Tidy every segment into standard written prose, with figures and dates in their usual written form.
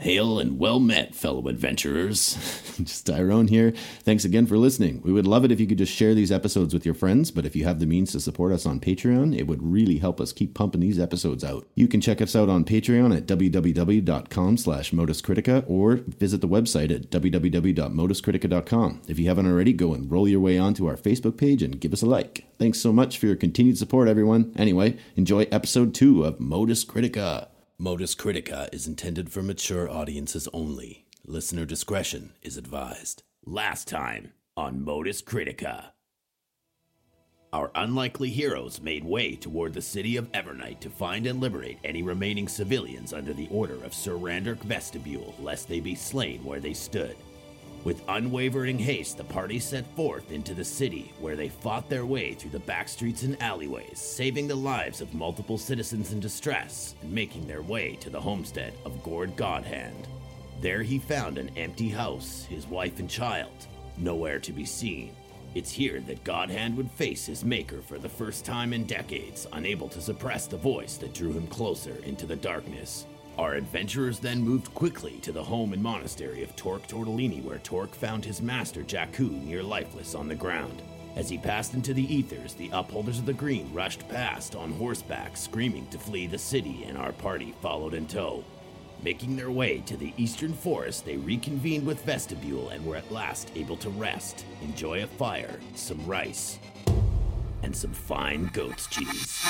Hail and well met, fellow adventurers. Just Tyrone here. Thanks again for listening. We would love it if you could just share these episodes with your friends, but if you have the means to support us on Patreon, it would really help us keep pumping these episodes out. You can check us out on Patreon at www.com/moduscritica or visit the website at www.moduscritica.com. If you haven't already, go and roll your way onto our Facebook page and give us a like. Thanks so much for your continued support, everyone. Anyway, enjoy episode 2 of Modus Critica. Modus Critica is intended for mature audiences only. Listener discretion is advised. Last time on Modus Critica. Our unlikely heroes made way toward the city of Evernight to find and liberate any remaining civilians under the order of Sir Randerick Vestibule, lest they be slain where they stood. With unwavering haste, the party set forth into the city, where they fought their way through the back streets and alleyways, saving the lives of multiple citizens in distress, and making their way to the homestead of Gord Godhand. There he found an empty house, his wife and child, nowhere to be seen. It's here that Godhand would face his maker for the first time in decades, unable to suppress the voice that drew him closer into the darkness. Our adventurers then moved quickly to the home and monastery of Torque Tortellini, where Torque found his master Jakku near lifeless on the ground. As he passed into the ethers, the upholders of the green rushed past on horseback, screaming to flee the city, and our party followed in tow. Making their way to the eastern forest, they reconvened with Vestibule and were at last able to rest, enjoy a fire, some rice, and some fine goat's cheese.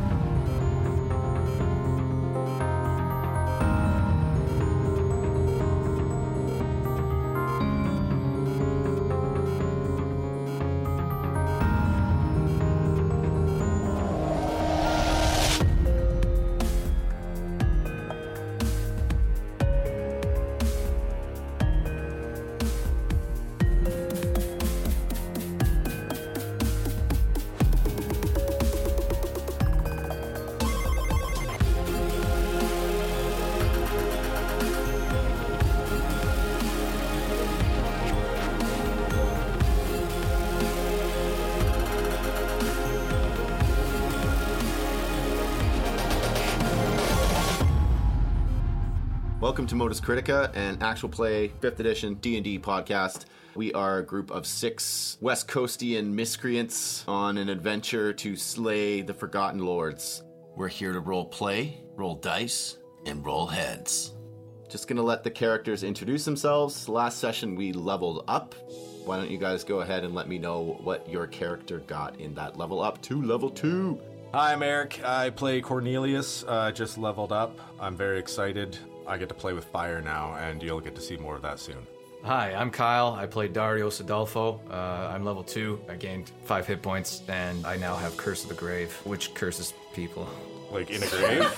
Welcome to Modus Critica, an actual play 5th edition D&D podcast. We are a group of 6 West Coastian miscreants on an adventure to slay the Forgotten Lords. We're here to roll play, roll dice, and roll heads. Just gonna let the characters introduce themselves. Last session we leveled up. Why don't you guys go ahead and let me know what your character got in that level up to level 2. Hi, I'm Eric. I play Cornelius, just leveled up. I'm very excited. I get to play with fire now, and you'll get to see more of that soon. Hi, I'm Kyle. I play Dario Adolfo. I'm level 2. I gained 5 hit points, and I now have Curse of the Grave, which curses people. Like in a grave?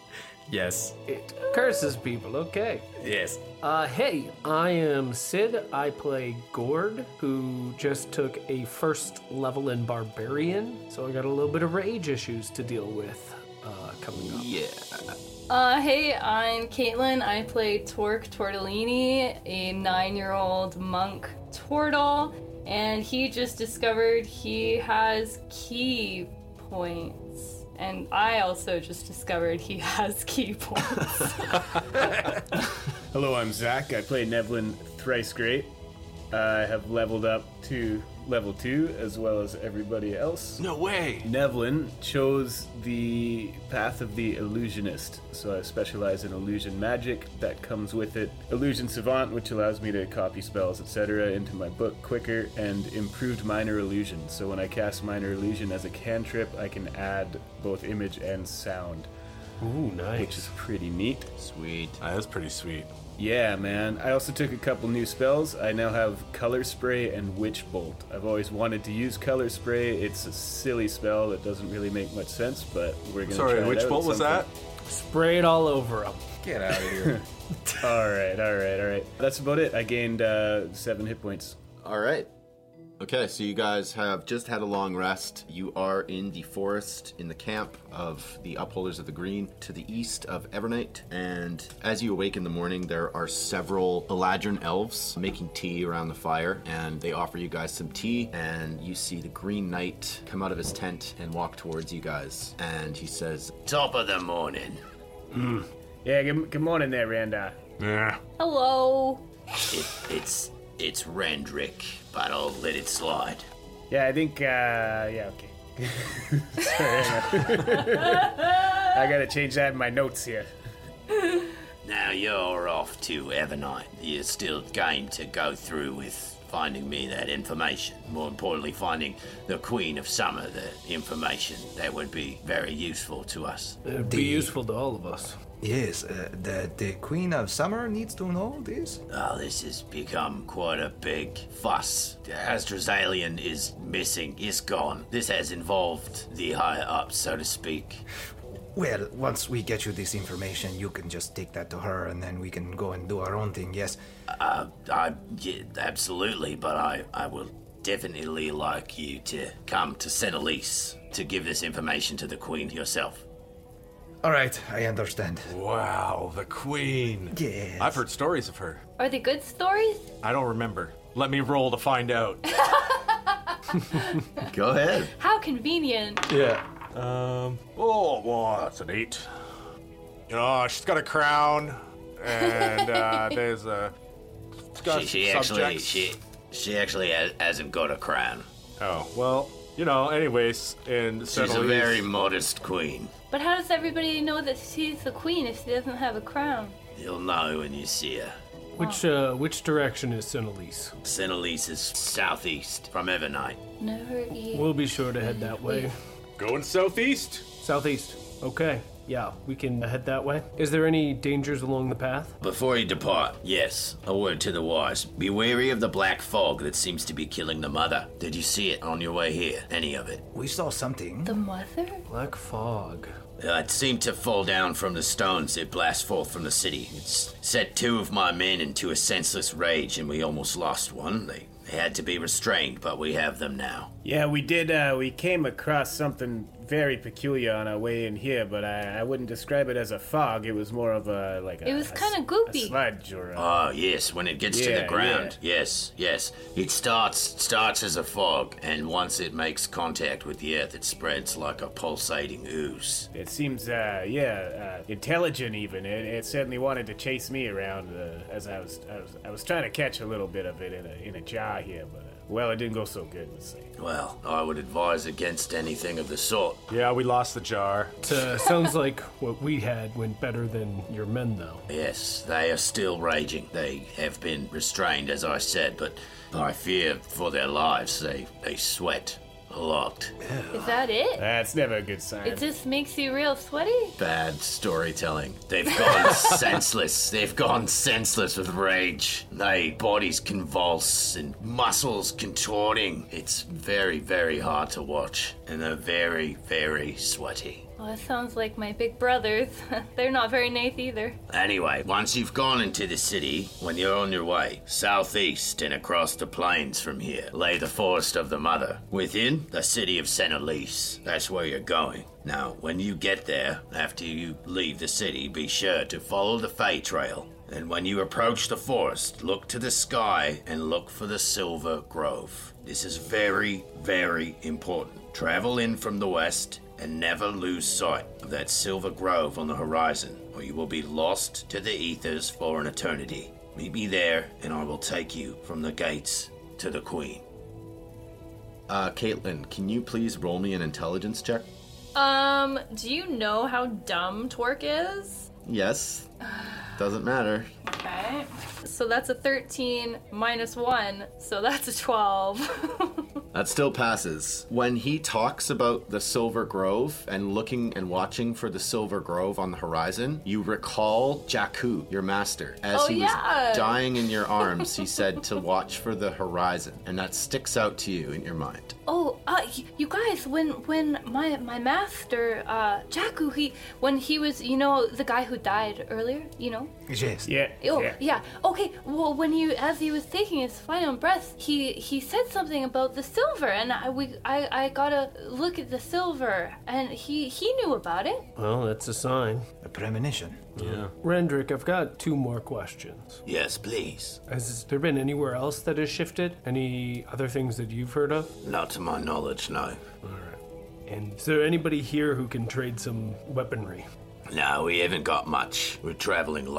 Yes. It curses people, okay. Yes. Hey, I am Sid. I play Gord, who just took a first level in Barbarian, so I got a little bit of rage issues to deal with coming up. Yeah. Hey, I'm Caitlin. I play Torque Tortellini, a 9-year-old monk turtle, and he just discovered he has key points. And I also just discovered he has key points. Hello, I'm Zach. I play Nevlin Thrice Great. I have leveled up to level 2 as well as everybody else. No way! Nevlin chose the path of the illusionist, so I specialize in illusion magic. That comes with it Illusion Savant, which allows me to copy spells, etc. into my book quicker, and improved minor illusion. So when I cast minor illusion as a cantrip, I can add both image and sound. Ooh, nice. Which is pretty neat. Sweet. That's pretty sweet. Yeah, man. I also took a couple new spells. I now have Color Spray and Witch Bolt. I've always wanted to use Color Spray. It's a silly spell that doesn't really make much sense, but we're going to try it out. Which bolt was that? Spray it all over him. Get out of here. All right. That's about it. I gained 7 hit points. All right. Okay, so you guys have just had a long rest. You are in the forest, in the camp of the Upholders of the Green, to the east of Evernight. And as you awake in the morning, there are several Eladrin elves making tea around the fire, and they offer you guys some tea, and you see the Green Knight come out of his tent and walk towards you guys. And he says, Top of the morning. Yeah, good morning there, Randa. Yeah. Hello. It's Rendrick, but I'll let it slide. Yeah, I think, yeah, okay. Sorry, I gotta change that in my notes here. Now you're off to Evernight. You're still game to go through with finding me that information. More importantly, finding the Queen of Summer, the information that would be very useful to us. It'd be useful to all of us. Yes, the Queen of Summer needs to know this. Oh, this has become quite a big fuss. Astrozalian is missing, is gone. This has involved the higher ups, so to speak. Well, once we get you this information, you can just take that to her, and then we can go and do our own thing, yes? Yeah, absolutely, but I will definitely like you to come to Senelise to give this information to the Queen yourself. All right, I understand. Wow, the Queen. Yes. I've heard stories of her. Are they good stories? I don't remember. Let me roll to find out. Go ahead. How convenient. Yeah. Oh, well, that's an 8. You know, she's got a crown, and there's a. It's got She actually hasn't got a crown. Oh, well, you know, anyways, in She's a Senelise- very modest queen. But how does everybody know that she's the queen if she doesn't have a crown? You'll know when you see her. Which direction is Senelise? Senelise is southeast from Evernight. Never eat. We'll be sure to head that way. Going southeast? Southeast. Okay. Yeah, we can head that way. Is there any dangers along the path? Before you depart, yes, a word to the wise. Be wary of the black fog that seems to be killing the mother. Did you see it on your way here? Any of it? We saw something. The mother? Black fog. It seemed to fall down from the stones that blast forth from the city. It's set 2 of my men into a senseless rage, and we almost lost one. They had to be restrained, but we have them now. Yeah, we did, we came across something very peculiar on our way in here, but I wouldn't describe it as a fog. It was more of a, like a... It was kind of a goopy. sludge or a... Oh, yes, when it gets to the Yeah, ground. Yes. It starts as a fog, and once it makes contact with the earth, it spreads like a pulsating ooze. It seems, intelligent even. It certainly wanted to chase me around as I was trying to catch a little bit of it in a jar here, but well, it didn't go so good. Let's say. Well, I would advise against anything of the sort. Yeah, we lost the jar. Sounds like what we had went better than your men, though. Yes, they are still raging. They have been restrained, as I said, but I fear for their lives. They sweat a lot. Is that it? That's never a good sign. It just makes you real sweaty? Bad storytelling. They've gone senseless. They've gone senseless with rage. Their bodies convulse and muscles contorting. It's very, very hard to watch. And they're very, very sweaty. Well, that sounds like my big brothers. They're not very nice either. Anyway, once you've gone into the city, when you're on your way, southeast and across the plains from here, lay the Forest of the Mother. Within, the city of Senelise. That's where you're going. Now, when you get there, after you leave the city, be sure to follow the Fey Trail. And when you approach the forest, look to the sky and look for the Silver Grove. This is very, very important. Travel in from the west and never lose sight of that Silver Grove on the horizon, or you will be lost to the ethers for an eternity. Meet me there, and I will take you from the gates to the Queen. Caitlin, can you please roll me an intelligence check? Do you know how dumb Torque is? Yes. Doesn't matter. Okay. So that's a 13 minus 1, so that's a 12. That still passes. When he talks about the Silver Grove and looking and watching for the Silver Grove on the horizon, you recall Jakku, your master. As he was dying in your arms, he said to watch for the horizon, and that sticks out to you in your mind. Oh, you guys, when my master, Jakku, when he was, the guy who died earlier, Yes. Yeah. Oh, yeah. Okay, well, as he was taking his final breath, he said something about the silver, and I gotta look at the silver, and he knew about it. Well, that's a sign. A premonition. Yeah. Rendrick, I've got 2 more questions. Yes, please. Has there been anywhere else that has shifted? Any other things that you've heard of? Not to my knowledge, no. Alright. And is there anybody here who can trade some weaponry? No, we haven't got much. We're traveling light.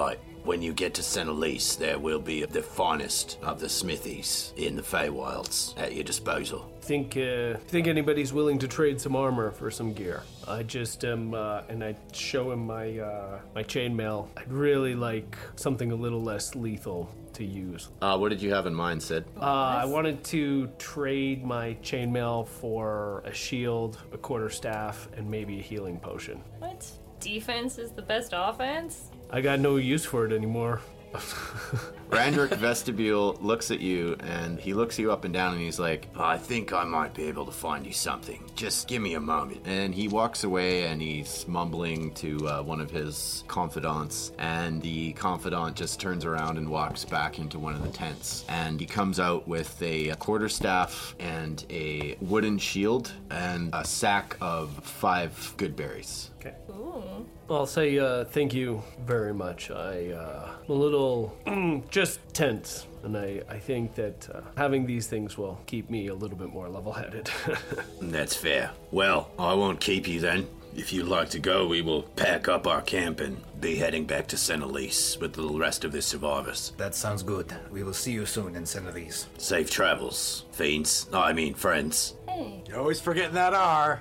when you get to St. Elise, there will be the finest of the smithies in the Feywilds at your disposal. Think anybody's willing to trade some armor for some gear? I just am, and I show him my chainmail. I'd really like something a little less lethal to use. What did you have in mind, Sid? I wanted to trade my chainmail for a shield, a quarterstaff, and maybe a healing potion. What? Defense is the best offense? I got no use for it anymore. Randrick Vestibule looks at you, and he looks you up and down, and he's like, I think I might be able to find you something. Just give me a moment. and he walks away, and he's mumbling to one of his confidants, and the confidant just turns around and walks back into one of the tents, and he comes out with a quarterstaff and a wooden shield and a sack of 5 good berries. Okay. Ooh. I'll say thank you very much. I'm a little just tense, and I think that having these things will keep me a little bit more level-headed. That's fair. Well, I won't keep you then. If you'd like to go, we will pack up our camp and be heading back to St. Elise with the rest of the survivors. That sounds good. We will see you soon in St. Elise. Safe travels, friends. Hey. You're always forgetting that R.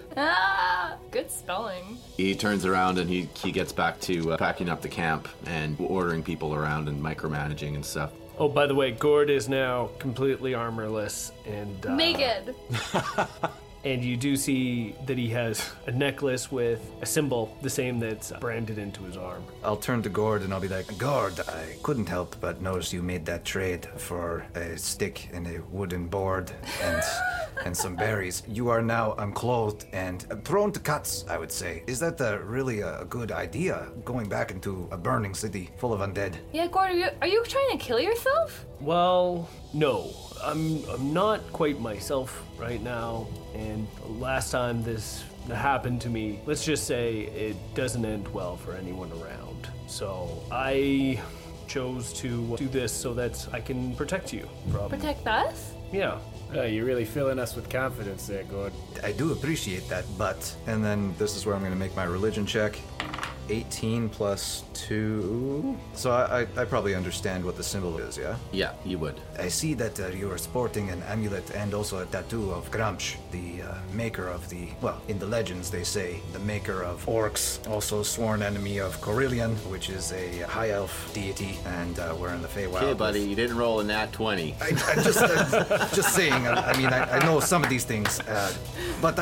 Good spelling. He turns around and he gets back to packing up the camp and ordering people around and micromanaging and stuff. Oh, by the way, Gord is now completely armorless, and Naked. And you do see that he has a necklace with a symbol, the same that's branded into his arm. I'll turn to Gord and I'll be like, Gord, I couldn't help but notice you made that trade for a stick and a wooden board and some berries. You are now unclothed and prone to cuts, I would say. Is that really a good idea, going back into a burning city full of undead? Yeah, Gordon, are you trying to kill yourself? Well, no. I'm not quite myself right now, and last time this happened to me, let's just say it doesn't end well for anyone around. So I chose to do this so that I can protect you from... Protect us? Yeah. You're really filling us with confidence there, Gord. I do appreciate that, but... And then this is where I'm going to make my religion check. 18 plus 2... So I probably understand what the symbol is, yeah? Yeah, you would. I see that you are sporting an amulet and also a tattoo of Gramsh, the maker of the... Well, in the legends they say, the maker of orcs, also sworn enemy of Corillion, which is a high elf deity, and we're in the Feywild. Okay, buddy, you didn't roll a nat 20. I just saying, I know some of these things, but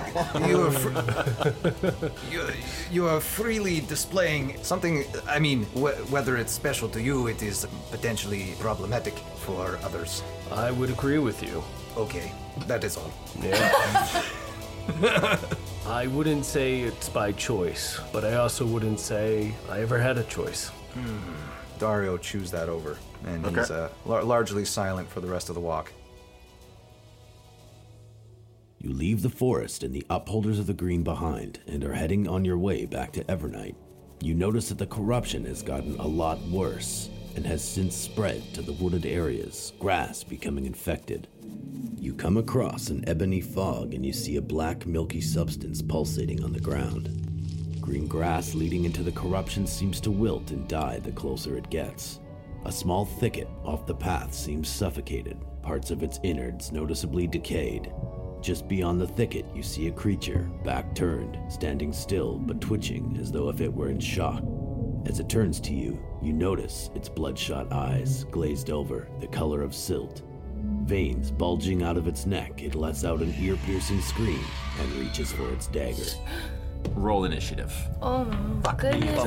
you are freely displaying something. I mean, whether it's special to you, it is potentially problematic for others. I would agree with you. Okay, that is all. Yeah. I wouldn't say it's by choice, but I also wouldn't say I ever had a choice. Dario chews that over, and he's largely silent for the rest of the walk. You leave the forest and the Upholders of the Green behind and are heading on your way back to Evernight. You notice that the corruption has gotten a lot worse and has since spread to the wooded areas, grass becoming infected. You come across an ebony fog and you see a black milky substance pulsating on the ground. Green grass leading into the corruption seems to wilt and die the closer it gets. A small thicket off the path seems suffocated, parts of its innards noticeably decayed. Just beyond the thicket, you see a creature, back turned, standing still but twitching as though if it were in shock. As it turns to you, you notice its bloodshot eyes, glazed over, the color of silt. Veins bulging out of its neck, it lets out an ear-piercing scream and reaches for its dagger. Roll initiative. Oh, goodness.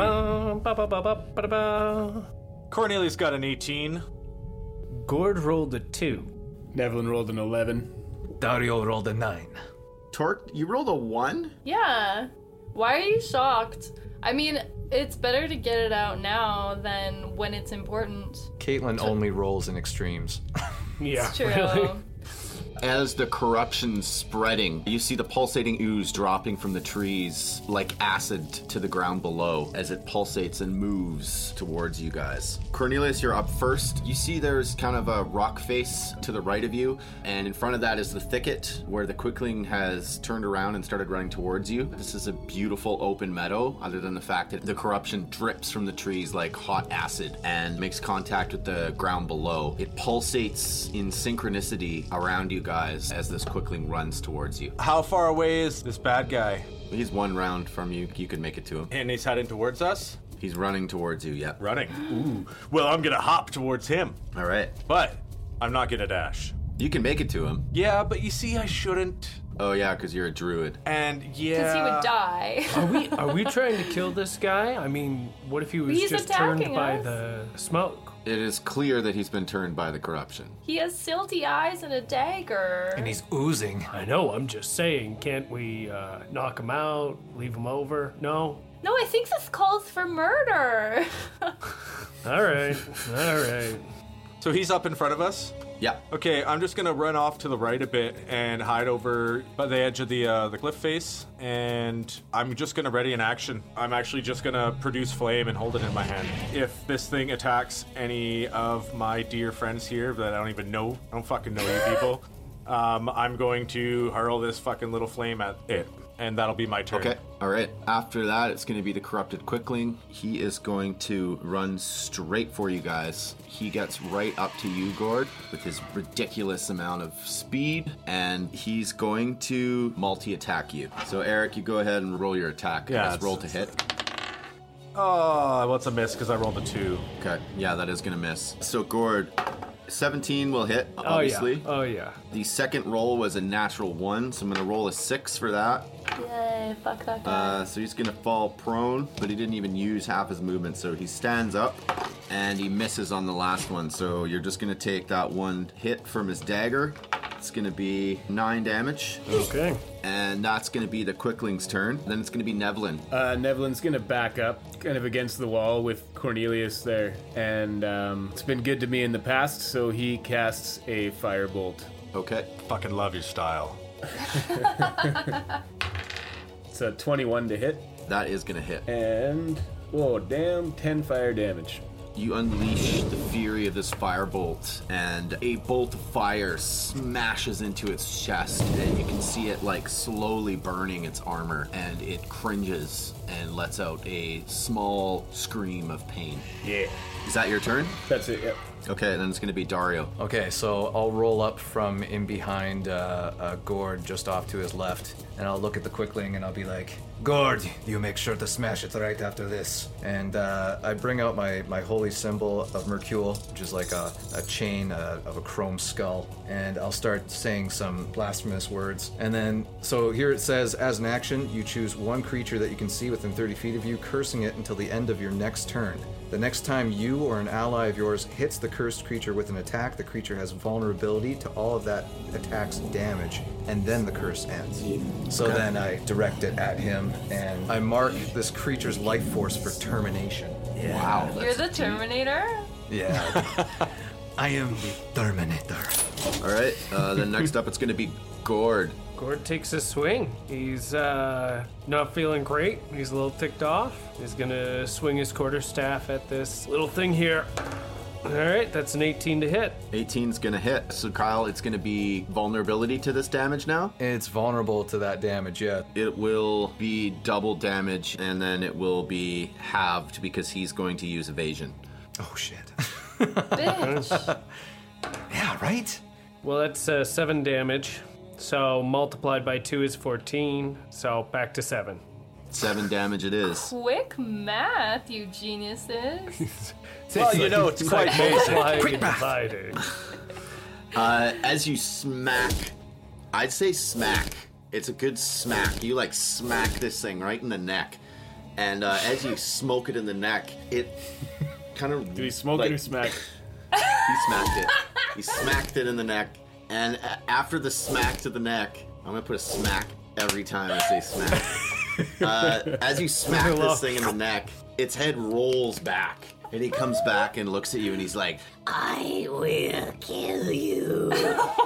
Cornelius got an 18. Gord rolled a 2. Nevlin rolled an 11. Dario rolled a 9. Torque, you rolled a 1? Yeah. Why are you shocked? I mean, it's better to get it out now than when it's important. Caitlin only rolls in extremes. Yeah, It's true. really. As the corruption's spreading, you see the pulsating ooze dropping from the trees like acid to the ground below as it pulsates and moves towards you guys. Cornelius, you're up first. You see there's kind of a rock face to the right of you, and in front of that is the thicket where the Quickling has turned around and started running towards you. This is a beautiful open meadow, other than the fact that the corruption drips from the trees like hot acid and makes contact with the ground below. It pulsates in synchronicity around you guys as this Quickling runs towards you. How far away is this bad guy? He's one round from you. You can make it to him. And he's heading towards us? He's running towards you, yeah. Running. Ooh. Well, I'm gonna hop towards him. All right. But I'm not gonna dash. You can make it to him. Yeah, but you see, I shouldn't. Oh, yeah, because you're a druid. And yeah. Because he would die. Are we trying to kill this guy? I mean, what if he was He's just turned attacking by us. the smoke? It is clear that he's been turned by the corruption. He has silty eyes and a dagger. And he's oozing. I know, I'm just saying, can't we knock him out, leave him over? No? No, I think this calls for murder. All right. So he's up in front of us? Yeah. Okay, I'm just gonna run off to the right a bit and hide over by the edge of the cliff face, and I'm just gonna ready an action. I'm actually just gonna produce flame and hold it in my hand. If this thing attacks any of my dear friends here that I don't even know, I don't fucking know you people, I'm going to hurl this fucking little flame at it, and that'll be my turn. Okay. All right. After that, it's going to be the corrupted Quickling. He is going to run straight for you guys. He gets right up to you, Gord, with his ridiculous amount of speed, and he's going to multi-attack you. So, Eric, you go ahead and roll your attack. Yeah, Just roll to hit. Oh, well, it's a miss because I rolled a 2. Okay. Yeah, that is going to miss. So, Gord, 17 will hit, obviously. Oh, yeah. The second roll was a natural 1, so I'm going to roll a 6 for that. Yay, fuck that guy. So he's going to fall prone, but he didn't even use half his movement, so he stands up, and he misses on the last one. So you're just going to take that one hit from his dagger. It's going to be 9 damage. Okay. And that's going to be the Quickling's turn. Then it's going to be Nevlin. Nevlin's gonna back up, kind of against the wall with Cornelius there, and it's been good to me in the past, so he casts a firebolt. Okay. Fucking love your style. It's a 21 to hit, That is going to hit. and oh damn, 10 fire damage. You unleash the fury of this firebolt, and a bolt of fire smashes into its chest, and you can see it like slowly burning its armor, and it cringes and lets out a small scream of pain. Yeah, Is that your turn? that's it. Yep. Okay, then it's going to be Dario. Okay, so I'll roll up from in behind Gord just off to his left, and I'll look at the Quickling and I'll be like, Gord, you make sure to smash it right after this. and I bring out my holy symbol of Mercule, which is like a chain of a chrome skull, and I'll start saying some blasphemous words. And then, so here it says, as an action, you choose one creature that you can see within 30 feet of you, cursing it until the end of your next turn. The next time you or an ally of yours hits the cursed creature with an attack, the creature has vulnerability to all of that attack's damage, and then the curse ends. So then I direct it at him, and I mark this creature's life force for termination. Wow. You're the Terminator? Yeah. I am the Terminator. All right, then next up it's going to be Gord. Gord takes a swing. He's not feeling great. He's a little ticked off. He's gonna swing his quarterstaff at this little thing here. All right, that's an 18 to hit. 18's going to hit. So, Kyle, it's going to be vulnerability to this damage now. It's vulnerable to that damage, yeah. It will be double damage, and then it will be halved because he's going to use evasion. Oh, shit. Bitch. Yeah, right? Well, that's 7 damage. So multiplied by 2 is 14. So back to 7. 7 damage it is. Quick math, you geniuses. Well, you know, it's quite basic. Multiplying and dividing. As you smack, I'd say smack. It's a good smack. You like smack this thing right in the neck. And as you smoke it in the neck, it kind of... Do we smoke it or smack? He smacked it. He smacked it in the neck. And after the smack to the neck, I'm going to put a smack every time I say smack. As you smack this thing in the neck, its head rolls back. And he comes back and looks at you and he's like, I will kill you.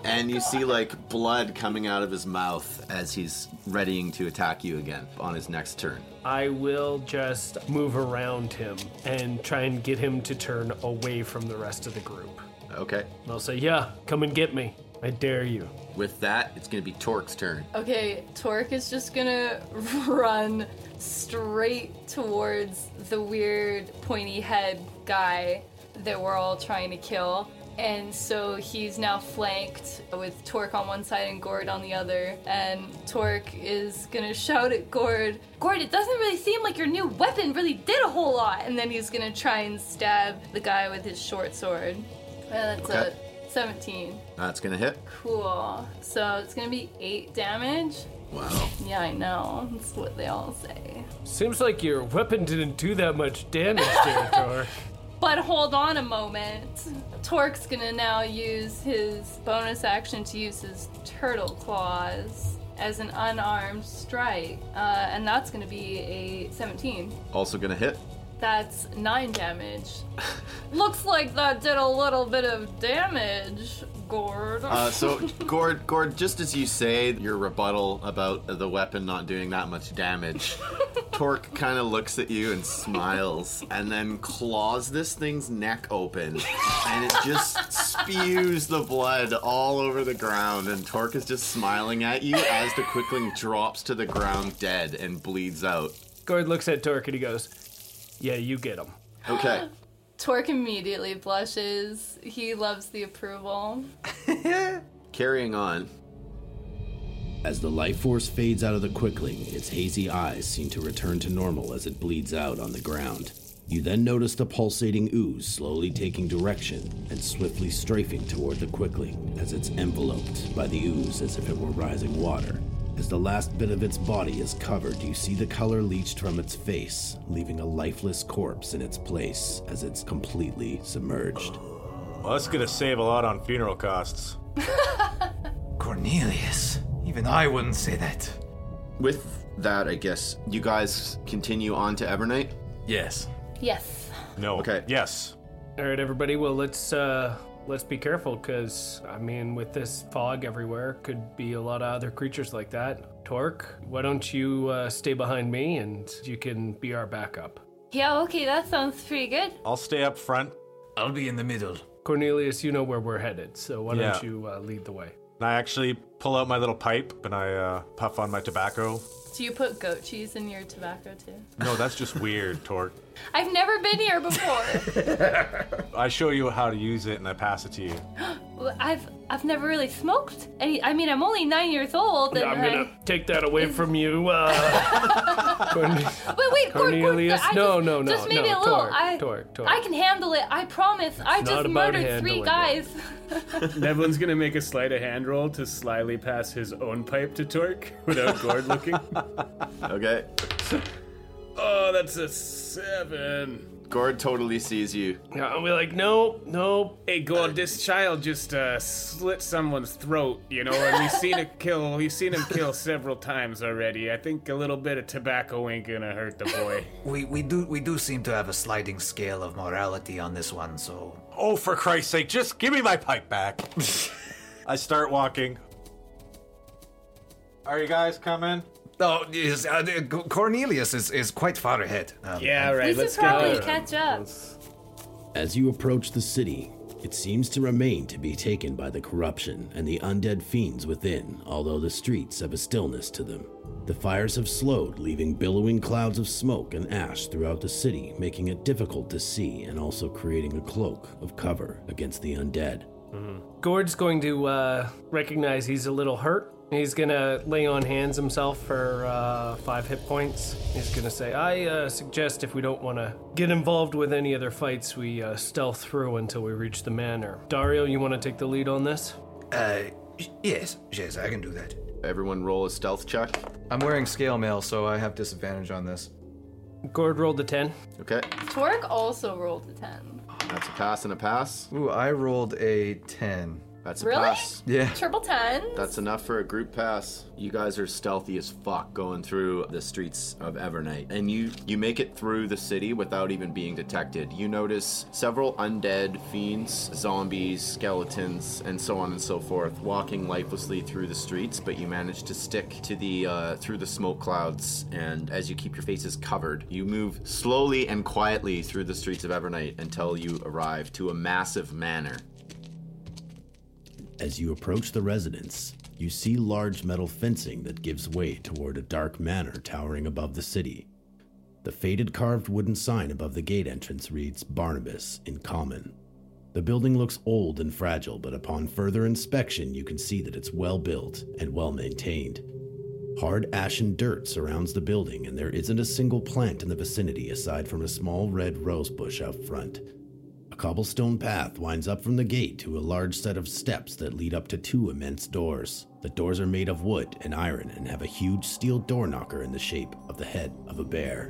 And you see like blood coming out of his mouth as he's readying to attack you again on his next turn. I will just move around him and try and get him to turn away from the rest of the group. Okay. And I'll say, yeah, come and get me. I dare you. With that, it's going to be Torque's turn. Okay, Torque is just gonna run straight towards the weird pointy head guy that we're all trying to kill. And so he's now flanked with Torque on one side and Gord on the other. And Torque is gonna shout at Gord, Gord, it doesn't really seem like your new weapon really did a whole lot. And then he's gonna try and stab the guy with his short sword. And that's Okay. a 17. That's going to hit. Cool. So it's gonna be 8 damage. Wow. Yeah, I know. That's what they all say. Seems like your weapon didn't do that much damage there, Torque. But hold on a moment. Torque's gonna now use his bonus action to use his turtle claws as an unarmed strike. And that's gonna be a 17. Also going to hit. That's 9 damage. Looks like that did a little bit of damage, Gord. So, Gord, just as you say your rebuttal about the weapon not doing that much damage, Torque kind of looks at you and smiles, and then claws this thing's neck open, and it just spews the blood all over the ground, and Torque is just smiling at you as the Quickling drops to the ground dead and bleeds out. Gord looks at Torque and he goes, yeah, you get him. Okay. Torque immediately blushes. He loves the approval. Carrying on. As the life force fades out of the Quickling, its hazy eyes seem to return to normal as it bleeds out on the ground. You then notice the pulsating ooze slowly taking direction and swiftly strafing toward the Quickling as it's enveloped by the ooze as if it were rising water. As the last bit of its body is covered, you see the color leached from its face, leaving a lifeless corpse in its place as it's completely submerged. Well, that's gonna save a lot on funeral costs. Cornelius. Even I wouldn't say that. With that, I guess you guys continue on to Evernight. Yes. Yes. No. Okay. Yes. All right, everybody. Well, let's be careful, because, I mean, with this fog everywhere, could be a lot of other creatures like that. Torque, why don't you stay behind me, and you can be our backup. Yeah, okay, that sounds pretty good. I'll stay up front. I'll be in the middle. Cornelius, you know where we're headed, so why Yeah. don't you lead the way? And I actually pull out my little pipe and I puff on my tobacco. Do you put goat cheese in your tobacco too? No, that's just weird, Torque. I've never been here before. I show you how to use it and I pass it to you. Well, I've never really smoked. I mean, I'm only 9 years old. And I'm gonna take that away from you. Wait, Cornelius, Gord, no, just maybe a little. Torque. I can handle it. I promise. I not just about murdered 3 handling guys. Nevlin's gonna make a sleight of hand roll to slyly pass his own pipe to Torque without Gord looking. Okay. Oh, that's a 7. Gord totally sees you. Yeah, I'll be like, no. Hey, Gord, this child just slit someone's throat, you know, and we've seen him kill several times already. I think a little bit of tobacco ain't gonna hurt the boy. We do seem to have a sliding scale of morality on this one, so Oh, for Christ's sake, just give me my pipe back. I start walking. Are you guys coming? Oh, yes, Cornelius is quite far ahead. Yeah, We right, should let's probably go. catch up. As you approach the city, it seems to remain to be taken by the corruption and the undead fiends within, although the streets have a stillness to them. The fires have slowed, leaving billowing clouds of smoke and ash throughout the city, making it difficult to see and also creating a cloak of cover against the undead. Gord's going to recognize he's a little hurt. He's gonna lay on hands himself for 5 hit points. He's gonna say, I suggest if we don't want to get involved with any other fights, we stealth through until we reach the manor. Dario, you want to take the lead on this? Yes, I can do that. Everyone roll a stealth check. I'm wearing scale mail, so I have disadvantage on this. Gord rolled a 10. Okay. Torque also rolled a 10. That's a pass and a pass. Ooh, I rolled a 10. That's a Really? pass. Yeah. Triple tens? That's enough for a group pass. You guys are stealthy as fuck going through the streets of Evernight. And you make it through the city without even being detected. You notice several undead fiends, zombies, skeletons, and so on and so forth, walking lifelessly through the streets, but you manage to stick to the through the smoke clouds, and as you keep your faces covered, you move slowly and quietly through the streets of Evernight until you arrive to a massive manor. As you approach the residence, you see large metal fencing that gives way toward a dark manor towering above the city. The faded carved wooden sign above the gate entrance reads Barnabas in common. The building looks old and fragile, but upon further inspection you can see that it's well built and well maintained. Hard ashen dirt surrounds the building, and there isn't a single plant in the vicinity aside from a small red rose bush out front. A cobblestone path winds up from the gate to a large set of steps that lead up to 2 immense doors. The doors are made of wood and iron and have a huge steel door knocker in the shape of the head of a bear.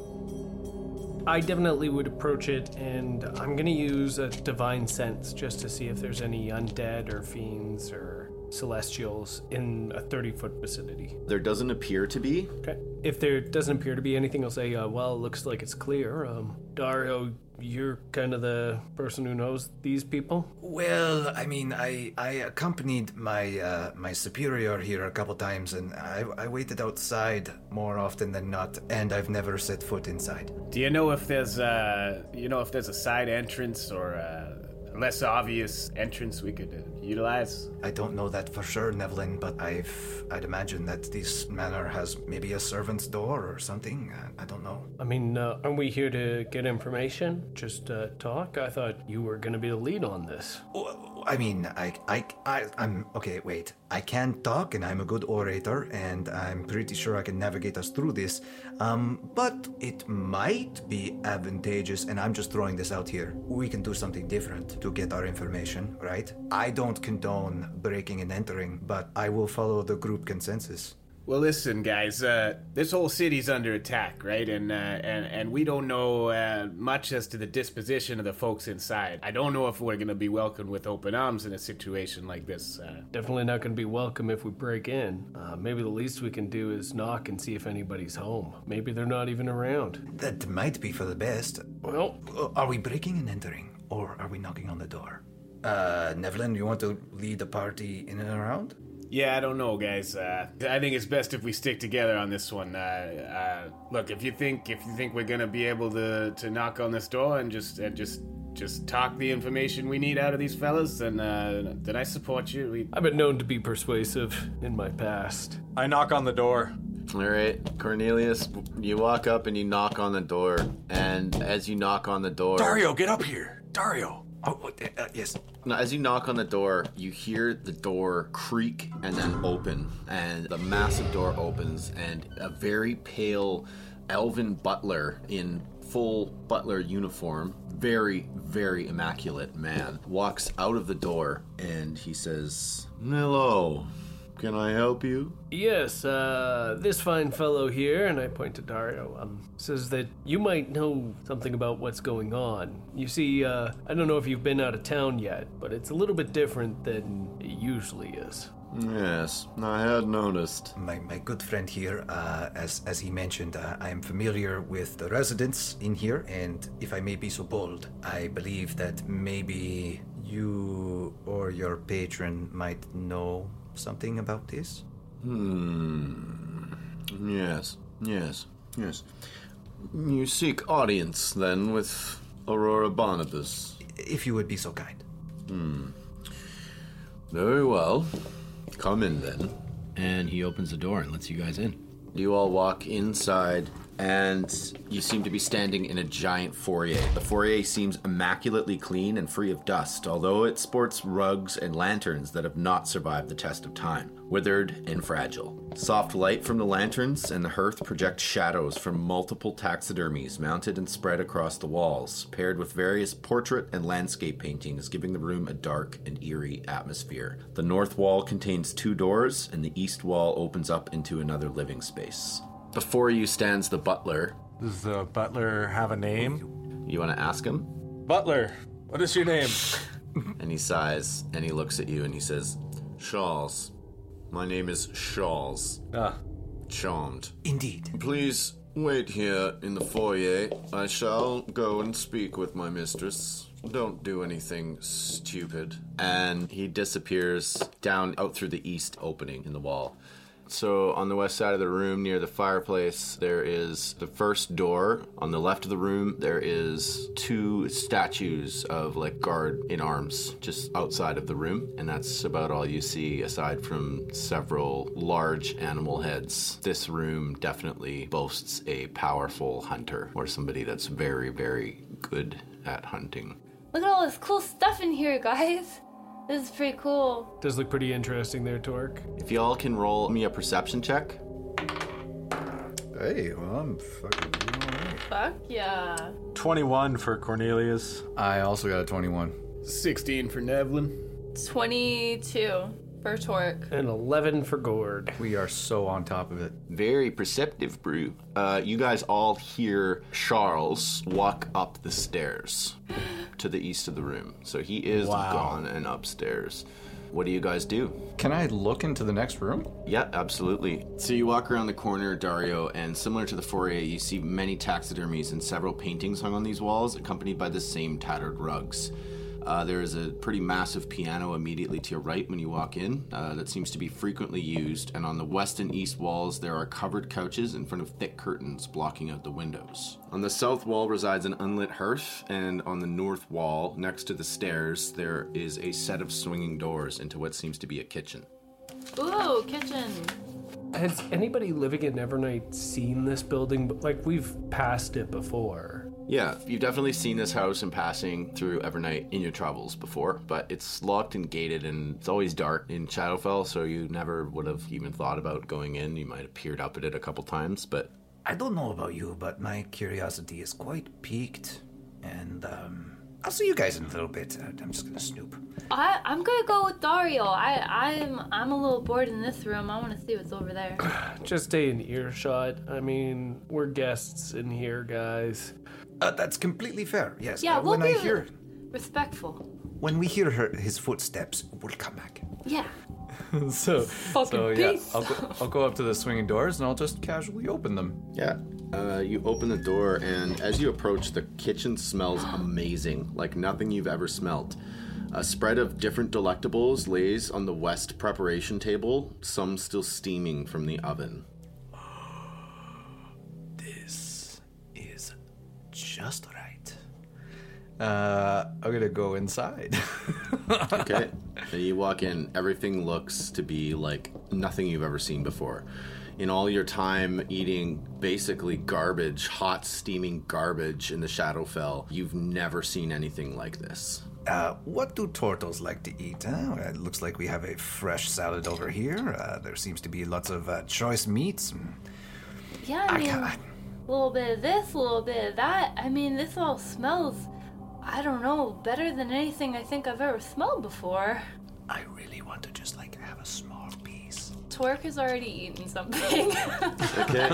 I definitely would approach it, and I'm gonna use a divine sense just to see if there's any undead or fiends or celestials in a 30-foot vicinity. There doesn't appear to be. Okay. If there doesn't appear to be anything, I'll say, well, it looks like it's clear. Dario, you're kind of the person who knows these people? Well, I mean, I accompanied my my superior here a couple times, and I waited outside more often than not, and I've never set foot inside. Do you know if there's a side entrance or a less obvious entrance we could utilize? I don't know that for sure, Nevlin, but I'd imagine that this manor has maybe a servant's door or something. I don't know. I mean, aren't we here to get information? Just talk? I thought you were going to be the lead on this. I mean, I'm okay. Wait, I can talk, and I'm a good orator, and I'm pretty sure I can navigate us through this. But it might be advantageous, and I'm just throwing this out here. We can do something different to get our information, right? I don't condone breaking and entering, but I will follow the group consensus. Well, listen, guys. This whole city's under attack, right? And we don't know much as to the disposition of the folks inside. I don't know if we're gonna be welcomed with open arms in a situation like this. Definitely not going to be welcome if we break in. Maybe the least we can do is knock and see if anybody's home. Maybe they're not even around. That might be for the best. Well, Are we breaking and entering, or are we knocking on the door? Nevlin, you want to lead the party in and around? Yeah, I don't know, guys. I think it's best if we stick together on this one. Look, if you think we're gonna be able to knock on this door and just talk the information we need out of these fellas, then I support you. I've been known to be persuasive in my past. I knock on the door. All right, Cornelius, you walk up and you knock on the door, and as you knock on the door... Dario, get up here! Dario! Oh, yes. Now, as you knock on the door, you hear the door creak and then open, and the massive door opens, and a very pale elven butler in full butler uniform, very, very immaculate man, walks out of the door, and he says, "Hello, can I help you?" Yes, this fine fellow here, and I point to Dario, says that you might know something about what's going on. You see, I don't know if you've been out of town yet, but it's a little bit different than it usually is. Yes, I had noticed. My good friend here, as he mentioned, I am familiar with the residents in here, and if I may be so bold, I believe that maybe you or your patron might know something about this? Yes. You seek audience, then, with Aurora Barnabas? If you would be so kind. Very well. Come in, then. And he opens the door and lets you guys in. You all walk inside, and you seem to be standing in a giant foyer. The foyer seems immaculately clean and free of dust, although it sports rugs and lanterns that have not survived the test of time, withered and fragile. Soft light from the lanterns and the hearth project shadows from multiple taxidermies mounted and spread across the walls, paired with various portrait and landscape paintings, giving the room a dark and eerie atmosphere. The north wall contains 2 doors, and the east wall opens up into another living space. Before you stands the butler. Does the butler have a name? You want to ask him? Butler, what is your name? And he sighs, and he looks at you, and he says, Charles. My name is Charles. Charmed. Indeed. Please wait here in the foyer. I shall go and speak with my mistress. Don't do anything stupid. And he disappears down out through the east opening in the wall. So on the west side of the room near the fireplace, there is the first door. On the left of the room, there is 2 statues of like guard in arms just outside of the room. And that's about all you see aside from several large animal heads. This room definitely boasts a powerful hunter or somebody that's very, very good at hunting. Look at all this cool stuff in here, guys. This is pretty cool. Does look pretty interesting there, Torque. If y'all can roll me a perception check. Hey, well, I'm fucking doing all right. Fuck yeah. 21 for Cornelius. I also got a 21. 16 for Nevlin. 22 for Torque. And 11 for Gord. We are so on top of it. Very perceptive, Brew. You guys all hear Charles walk up the stairs to the east of the room. So he is gone and upstairs. What do you guys do? Can I look into the next room? Yeah, absolutely. So you walk around the corner, Dario, and similar to the foyer, you see many taxidermies and several paintings hung on these walls, accompanied by the same tattered rugs. There is a pretty massive piano immediately to your right when you walk in that seems to be frequently used, and on the west and east walls there are covered couches in front of thick curtains blocking out the windows. On the south wall resides an unlit hearth, and on the north wall, next to the stairs, there is a set of swinging doors into what seems to be a kitchen. Ooh, kitchen. Has anybody living in Evernight seen this building? Like, we've passed it before. Yeah, you've definitely seen this house in passing through Evernight in your travels before, but it's locked and gated, and it's always dark in Shadowfell, so you never would have even thought about going in. You might have peered up at it a couple times, but... I don't know about you, but my curiosity is quite piqued, and I'll see you guys in a little bit. I'm just gonna snoop. I'm gonna go with Dario. I'm a little bored in this room. I want to see what's over there. Just stay in earshot. I mean, we're guests in here, guys. That's completely fair. Yes. Yeah, we'll be when respectful. When we hear his footsteps, we'll come back. Yeah. So yeah, peace. I'll go up to the swinging doors and I'll just casually open them. Yeah. You open the door, and as you approach, the kitchen smells amazing, like nothing you've ever smelled. A spread of different delectables lays on the west preparation table, some still steaming from the oven. This is just right. I'm gonna go inside. Okay. So you walk in, everything looks to be like nothing you've ever seen before. In all your time eating basically garbage, hot steaming garbage in the Shadowfell, you've never seen anything like this. What do turtles like to eat? It looks like we have a fresh salad over here. There seems to be lots of choice meats. Yeah, I mean, a little bit of this, a little bit of that. I mean, this all smells, I don't know, better than anything I think I've ever smelled before. I really want to just have a small piece. Twerk has already eaten something. Okay.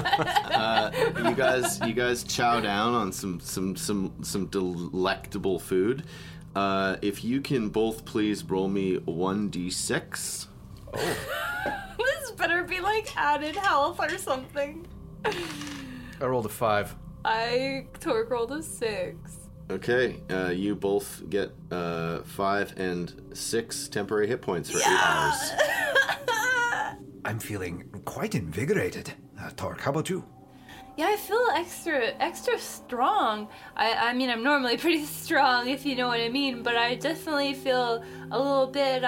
You guys chow down on some delectable food. If you can both please roll me 1d6. Oh. This better be like added health or something. I rolled a 5. Torque rolled a 6. Okay, you both get 5 and 6 temporary hit points for 8 hours. I'm feeling quite invigorated. Torque, how about you? Yeah, I feel extra strong. I mean, I'm normally pretty strong, if you know what I mean, but I definitely feel a little bit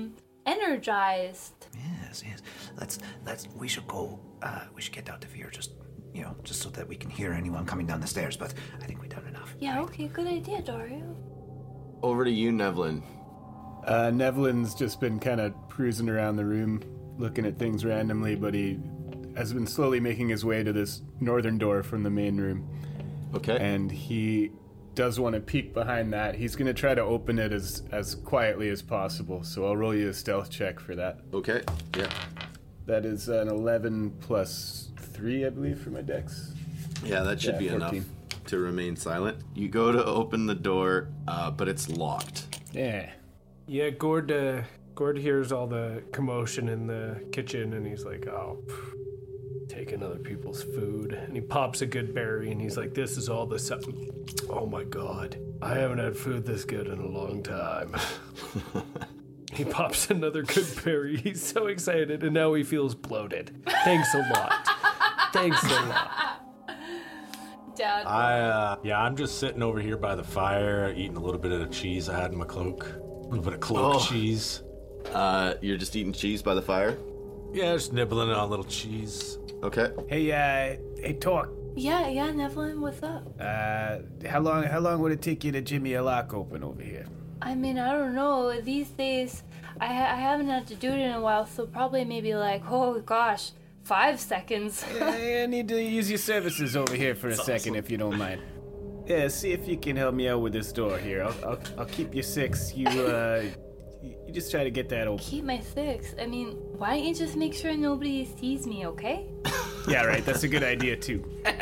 energized. Yes. We should go. We should get out of here, just so that we can hear anyone coming down the stairs. But I think we've done enough. Yeah. Okay. Good idea, Dario. Over to you, Nevlin. Nevlin's just been kind of cruising around the room, looking at things randomly, but he has been slowly making his way to this northern door from the main room. Okay. And he does want to peek behind that. He's going to try to open it as quietly as possible, so I'll roll you a stealth check for that. Okay, yeah. That is an 11 plus 3, I believe, for my dex. Yeah, that should be 14. Enough to remain silent. You go to open the door, but it's locked. Yeah. Yeah, Gord hears all the commotion in the kitchen, and he's like, oh, taking other people's food. And he pops a good berry, and he's like, this is all the oh my god, I haven't had food this good in a long time. He pops another good berry. He's so excited, and now he feels bloated. Thanks a lot. Thanks a lot. Dad. I'm just sitting over here by the fire, eating a little bit of the cheese I had in my cloak. A little bit of cloak cheese. You're just eating cheese by the fire? Yeah, just nibbling on a little cheese. Okay. Hey, Torque. Yeah, Nevlin, what's up? How long would it take you to jimmy a lock open over here? I mean, I don't know. These days, I haven't had to do it in a while, so probably maybe like, oh gosh, 5 seconds. I need to use your services over here for a second, if you don't mind. Yeah, see if you can help me out with this door here. I'll keep you 6. You just try to get that open. Keep my 6. I mean, why don't you just make sure nobody sees me, okay? Yeah, right. That's a good idea too.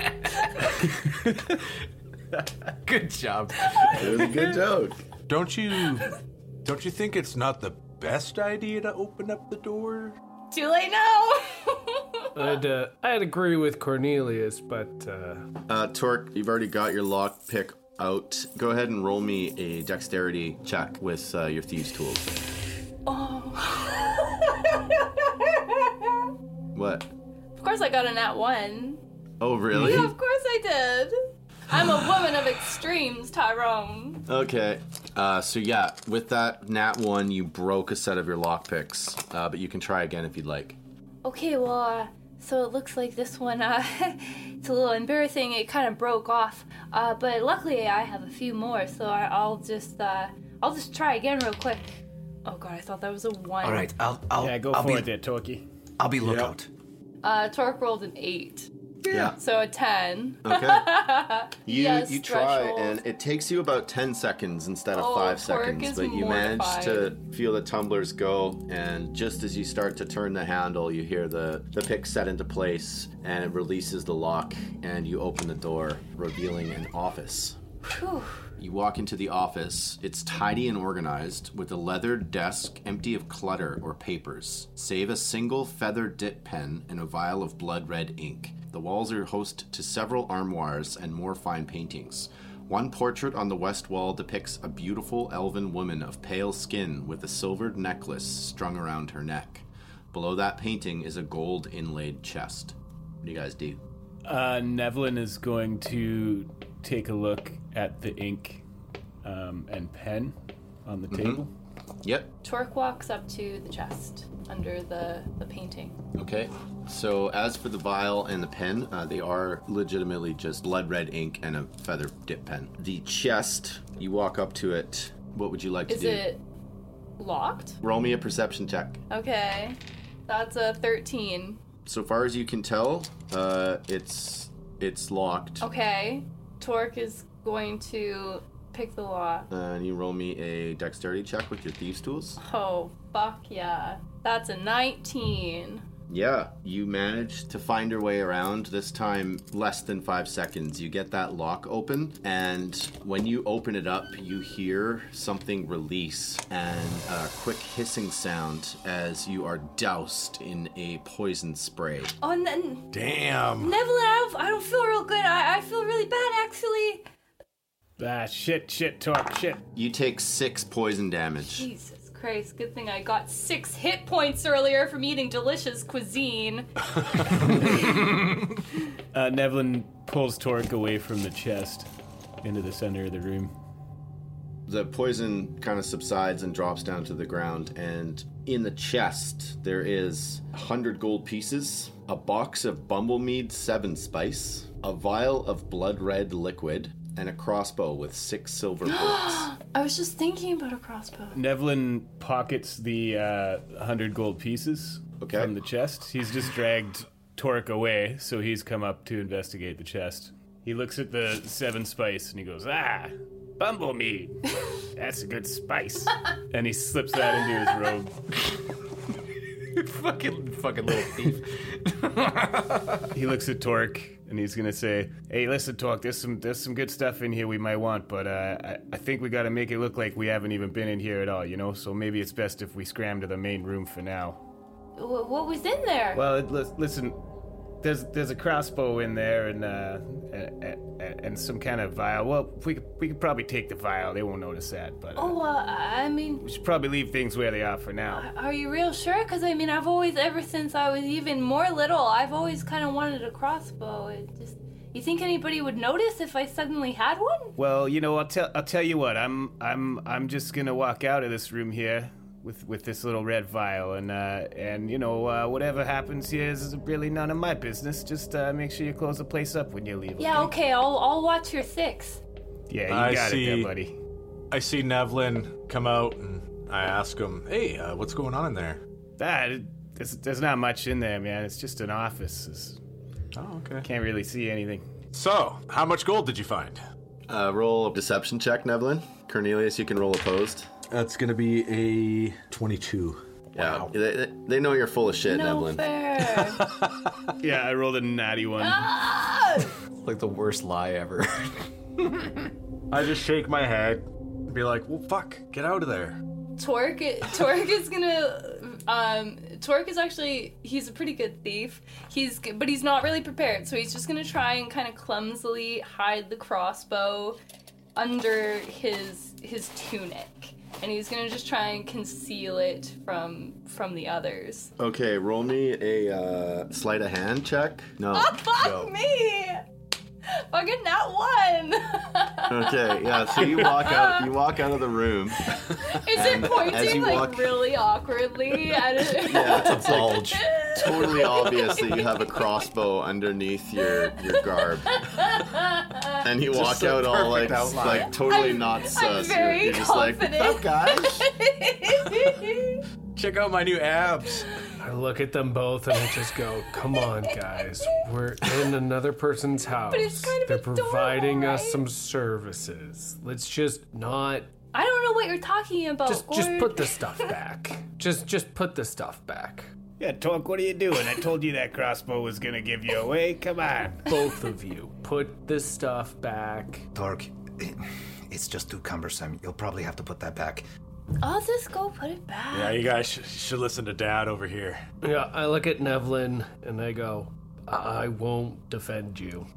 Good job. It was a good joke. Don't you think it's not the best idea to open up the door? Too late now. I'd agree with Cornelius, but Torque, you've already got your lockpick out. Go ahead and roll me a dexterity check with your thieves' tools. Oh. What? Of course I got a nat 1. Oh, really? Yeah, of course I did. I'm a woman of extremes, Tyrone. Okay. So yeah, with that nat 1, you broke a set of your lockpicks, but you can try again if you'd like. Okay, well, so it looks like this one, it's a little embarrassing. It kind of broke off, but luckily I have a few more, so I'll just try again real quick. Oh god, I thought that was a 1. All right, I'll go for it there, Torquey. I'll be lookout. Torque rolled an 8. Yeah. So a 10. Okay. Yes, you try, threshold. and it takes you about 10 seconds instead of Oh, 5 Torque seconds, is but you manage to mortified. feel the tumblers go, and just as you start to turn the handle, you hear the pick set into place, and it releases the lock, and you open the door, revealing an office. Whew. You walk into the office. It's tidy and organized, with a leathered desk empty of clutter or papers, save a single feather dip pen and a vial of blood red ink. The walls are host to several armoires and more fine paintings. One portrait on the west wall depicts a beautiful elven woman of pale skin with a silvered necklace strung around her neck. Below that painting is a gold inlaid chest. What do you guys do? Nevlin is going to take a look at the ink and pen on the table. Yep. Torque walks up to the chest under the painting. Okay. So as for the vial and the pen, they are legitimately just blood red ink and a feather dip pen. The chest, you walk up to it. What would you like to Is do? it locked? Roll me a perception check. Okay. That's a 13. So far as you can tell, it's locked. Okay. Torque is going to pick the lock. And you roll me a dexterity check with your thieves' tools. Oh, fuck yeah. That's a 19. Yeah, you manage to find your way around, this time less than 5 seconds. You get that lock open, and when you open it up, you hear something release and a quick hissing sound as you are doused in a poison spray. Oh, and then Damn. Neville, I don't feel real good. I feel really bad, actually. Shit, Torque, shit. You take 6 poison damage. Jesus Christ, good thing I got 6 hit points earlier from eating delicious cuisine. Nevlin pulls Torque away from the chest into the center of the room. The poison kind of subsides and drops down to the ground, and in the chest there is 100 gold pieces, a box of Bumblemead 7 spice, a vial of blood red liquid, and a crossbow with 6 silver bullets. I was just thinking about a crossbow. Nevlin pockets the 100 gold pieces from the chest. He's just dragged Torque away, so he's come up to investigate the chest. He looks at the 7 spice and he goes, Bumblemead. That's a good spice. And he slips that into his robe. fucking little thief. He looks at Torque and and he's gonna say, "Hey, listen, Torque. There's some good stuff in here we might want, but I think we gotta make it look like we haven't even been in here at all, you know. So maybe it's best if we scram to the main room for now." What was in there? Well, listen. There's a crossbow in there and some kind of vial. Well, we could probably take the vial. They won't notice that. But I mean, we should probably leave things where they are for now. Are you real sure? Because I mean, I've always, ever since I was even more little, I've always kind of wanted a crossbow. You think anybody would notice if I suddenly had one? Well, you know, I'll tell you what. I'm just gonna walk out of this room here with this little red vial, and you know, whatever happens here is really none of my business. Just make sure you close the place up when you leave. Yeah, okay. I'll watch your six. Yeah, you got it there, buddy. I see Nevlin come out, and I ask him, "Hey, what's going on in there?" There's not much in there, man. It's just an office. Oh, okay. Can't really see anything. So, how much gold did you find? Roll a deception check, Nevlin. Cornelius, you can roll opposed. That's gonna be a 22. Yeah, wow. They know you're full of shit, No Nevlin. fair. Yeah, I rolled a natty one. Like the worst lie ever. I just shake my head and be like, well, fuck, get out of there. Torque is gonna, Torque is actually, he's a pretty good thief. But he's not really prepared, so he's just gonna try and kind of clumsily hide the crossbow under his tunic. And he's gonna just try and conceal it from the others. Okay, roll me a sleight of hand check. No. Oh, fuck me! Fucking that one! Okay, yeah, so you walk out of the room. Is it pointing like really awkwardly at it? Yeah, It's a bulge. totally obvious that you have a crossbow underneath your garb. And you walk out all like totally not sus. I'm very you're just confident. Like, what's up, guys? Check out my new abs. I look at them both and I just go, come on, guys. We're in another person's house. But it's kind of They're adorable, providing us right? some services. Let's just not... I don't know what you're talking about, Just put the stuff back. Just put the stuff back. Yeah, Torque, what are you doing? I told you that crossbow was gonna give you away. Come on. Both of you, put the stuff back. Torque, it's just too cumbersome. You'll probably have to put that back. I'll just go put it back. Yeah, you guys should listen to Dad over here. Yeah, I look at Nevlin and I go, I won't defend you.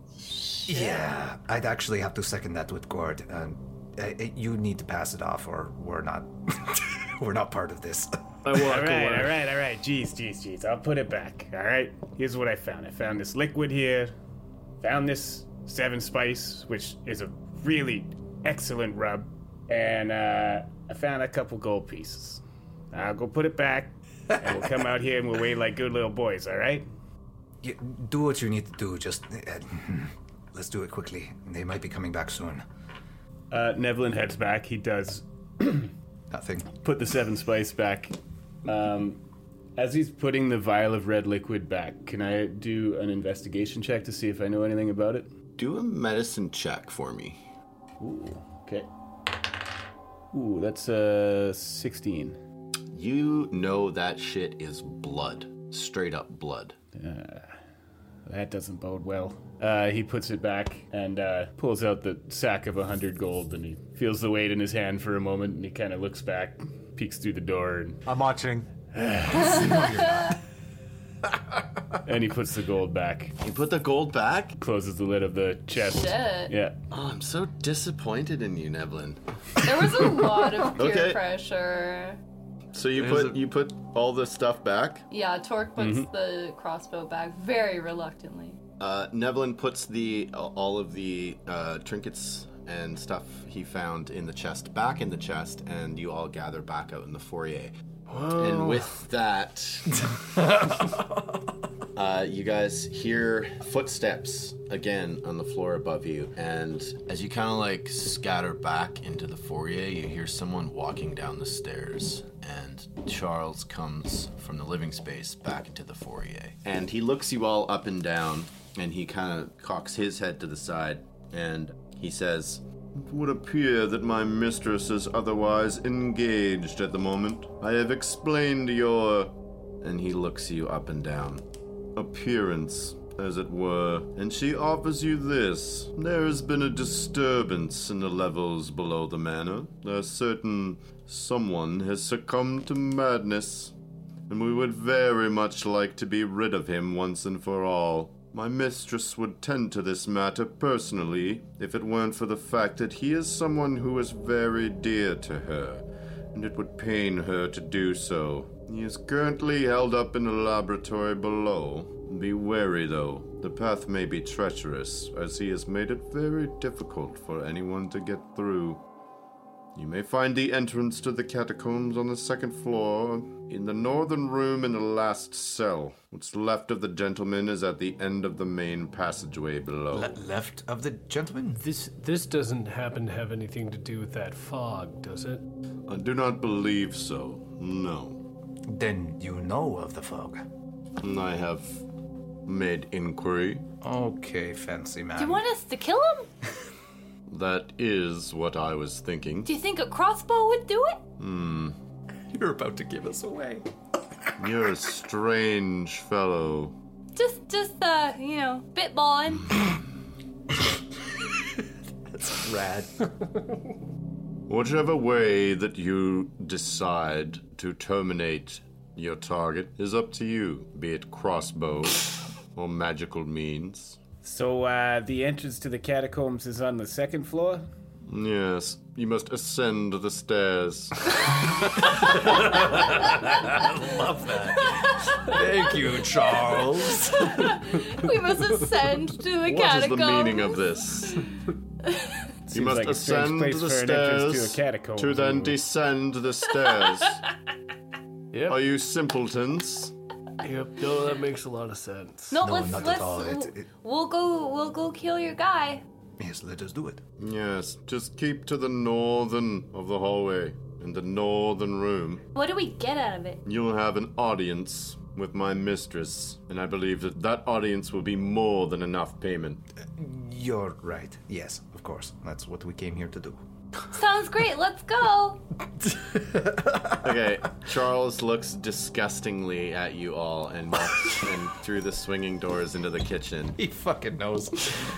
Yeah, I'd actually have to second that with Gord. You need to pass it off, or we're not. We're not part of this. I walk All away. right. Jeez. I'll put it back. All right. Here's what I found. I found this liquid here. Found this 7 spice, which is a really excellent rub, and I found a couple gold pieces. I'll go put it back, and we'll come out here and we'll wait like good little boys. All right? You do what you need to do. Just let's do it quickly. They might be coming back soon. Nevlin heads back. He does Nothing. put the 7 spice back. As he's putting the vial of red liquid back, can I do an investigation check to see if I know anything about it? Do a medicine check for me. Ooh, okay. Ooh, that's 16. You know that shit is blood. Straight up blood. That doesn't bode well. He puts it back and pulls out the sack of 100 gold, and he feels the weight in his hand for a moment, and he kind of looks back, peeks through the door, and I'm watching. and he puts the gold back, You put the gold back? closes the lid of the chest. Shit. Yeah. Oh, I'm so disappointed in you, Nevlin. There was a lot of peer Okay. pressure. So you put all the stuff back? Yeah, Torque puts the crossbow back very reluctantly. Nevlin puts all of the trinkets and stuff he found in the chest back in the chest, and you all gather back out in the foyer. And with that, you guys hear footsteps again on the floor above you, and as you kind of like scatter back into the foyer, you hear someone walking down the stairs, and Charles comes from the living space back into the foyer. And he looks you all up and down, and he kind of cocks his head to the side, and he says, "It would appear that my mistress is otherwise engaged at the moment. I have explained your," and he looks you up and down, "appearance as it were, and she offers you this. There has been a disturbance in the levels below the manor. A certain someone has succumbed to madness, and we would very much like to be rid of him once and for all. My mistress would tend to this matter personally if it weren't for the fact that he is someone who is very dear to her, and it would pain her to do so. He is currently held up in the laboratory below. Be wary, though. The path may be treacherous, as he has made it very difficult for anyone to get through. You may find the entrance to the catacombs on the second floor, in the northern room in the last cell. What's left of the gentleman is at the end of the main passageway below. Left of the gentleman? This doesn't happen to have anything to do with that fog, does it? I do not believe so, no. Then you know of the fog. I have made inquiry. Okay, fancy man. Do you want us to kill him? That is what I was thinking. Do you think a crossbow would do it? You're about to give us away. You're a strange fellow. Just spitballing. That's rad. Whichever way that you decide to terminate your target is up to you, be it crossbow or magical means. So, the entrance to the catacombs is on the second floor? Yes, you must ascend the stairs. I love that. Thank you, Charles. We must ascend to the What catacombs. is the meaning of this? You must like a strange ascend place the for an entrance to a stairs catacomb, to then anyway. descend the stairs. Yep. Are you simpletons? Yep. No, that makes a lot of sense. No, No, let's not at all. we'll go kill your guy. Yes, let us do it. Yes, just keep to the northern of the hallway, in the northern room. What do we get out of it? You'll have an audience with my mistress, and I believe that that audience will be more than enough payment. You're right. Yes, of course. That's what we came here to do. Sounds great. Let's go. Okay, Charles looks disgustingly at you all and walks in through the swinging doors into the kitchen. He fucking knows.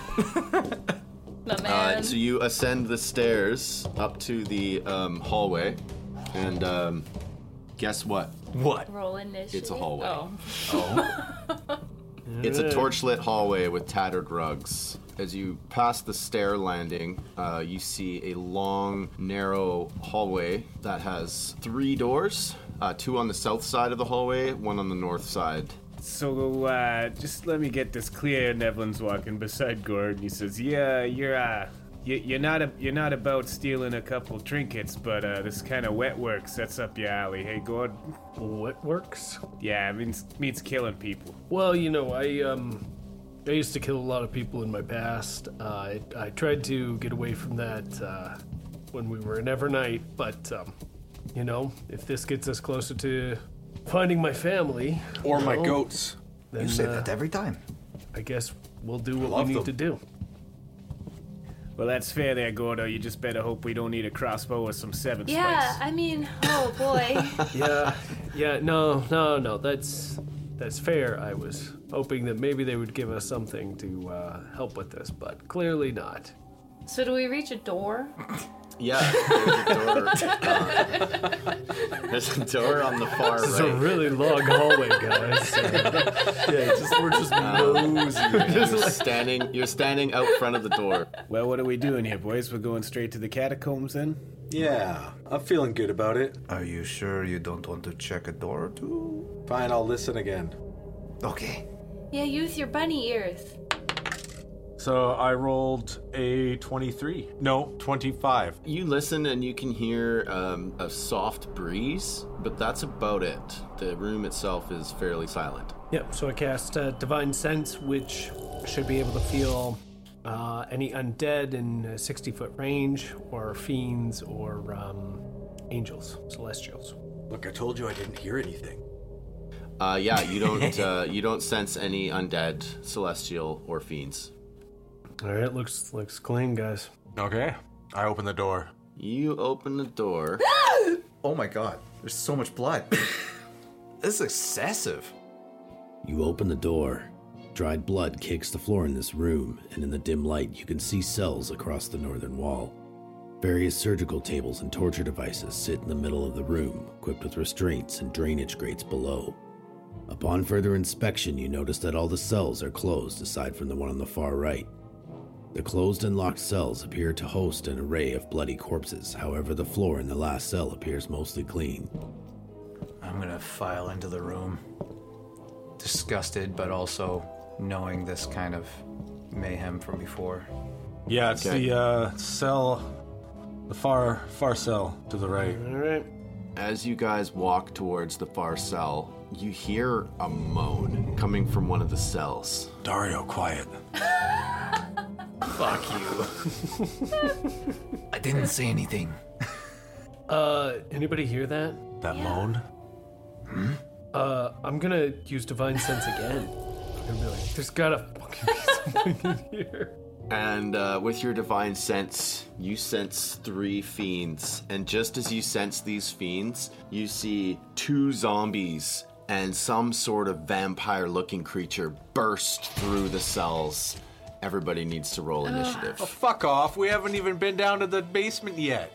My man. So you ascend the stairs up to the hallway, and guess what? What? Roll initiative. It's a hallway. Oh. It's a torchlit hallway with tattered rugs. As you pass the stair landing, you see a long, narrow hallway that has 3 doors. 2 on the south side of the hallway, 1 on the north side. So, just let me get this clear. Nevlin's walking beside Gord, and he says, "Yeah, you're not about stealing a couple trinkets, but this kind of wet work sets up your alley. Hey, Gord." What works? Yeah, it means killing people. Well, I used to kill a lot of people in my past. I tried to get away from that when we were in Evernight, but if this gets us closer to finding my family Or my goats. then You say that every time. I guess we'll do what Love we need them. to do. Well, that's fair there, Gordo. You just better hope we don't need a crossbow or some 7 Yeah, spikes. I mean, oh boy. No, that's fair. I was hoping that maybe they would give us something to help with this, but clearly not. So do we reach a door? Yeah, there's a door on the far This is a right. really long hallway, guys. We're just nosy. You're standing out front of the door. Well, what are we doing here, boys? We're going straight to the catacombs, then? Yeah, I'm feeling good about it. Are you sure you don't want to check a door or two? Fine, I'll listen again. Okay. Yeah, use your bunny ears. So I rolled a 23. No, 25. You listen and you can hear a soft breeze, but that's about it. The room itself is fairly silent. Yep, so I cast Divine Sense, which should be able to feel any undead in a 60-foot range, or fiends, or angels, celestials. Look, I told you I didn't hear anything. Yeah, you don't sense any undead, celestial, or fiends. All right, looks clean, guys. Okay, I open the door. You open the door. Oh my god, there's so much blood. This is excessive. You open the door dried blood cakes the floor in this room, and in the dim light you can see cells across the northern wall. Various surgical tables and torture devices sit in the middle of the room, equipped with restraints and drainage grates below. Upon further inspection, you notice that all the cells are closed aside from the one on the far right. The closed and locked cells appear to host an array of bloody corpses, however the floor in the last cell appears mostly clean. I'm gonna file into the room, disgusted, but also knowing this kind of mayhem from before. Yeah, it's the cell, the far cell to the right. All right. As you guys walk towards the far cell, you hear a moan coming from one of the cells. Dario, quiet. Fuck you. I didn't say anything. Anybody hear that? That moan? I'm gonna use Divine Sense again. I'm gonna be like, there's gotta fucking be something in here. And with your divine sense, you sense 3 fiends. And just as you sense these fiends, you see 2 zombies and some sort of vampire-looking creature burst through the cells. Everybody needs to roll initiative. Oh, fuck off. We haven't even been down to the basement yet.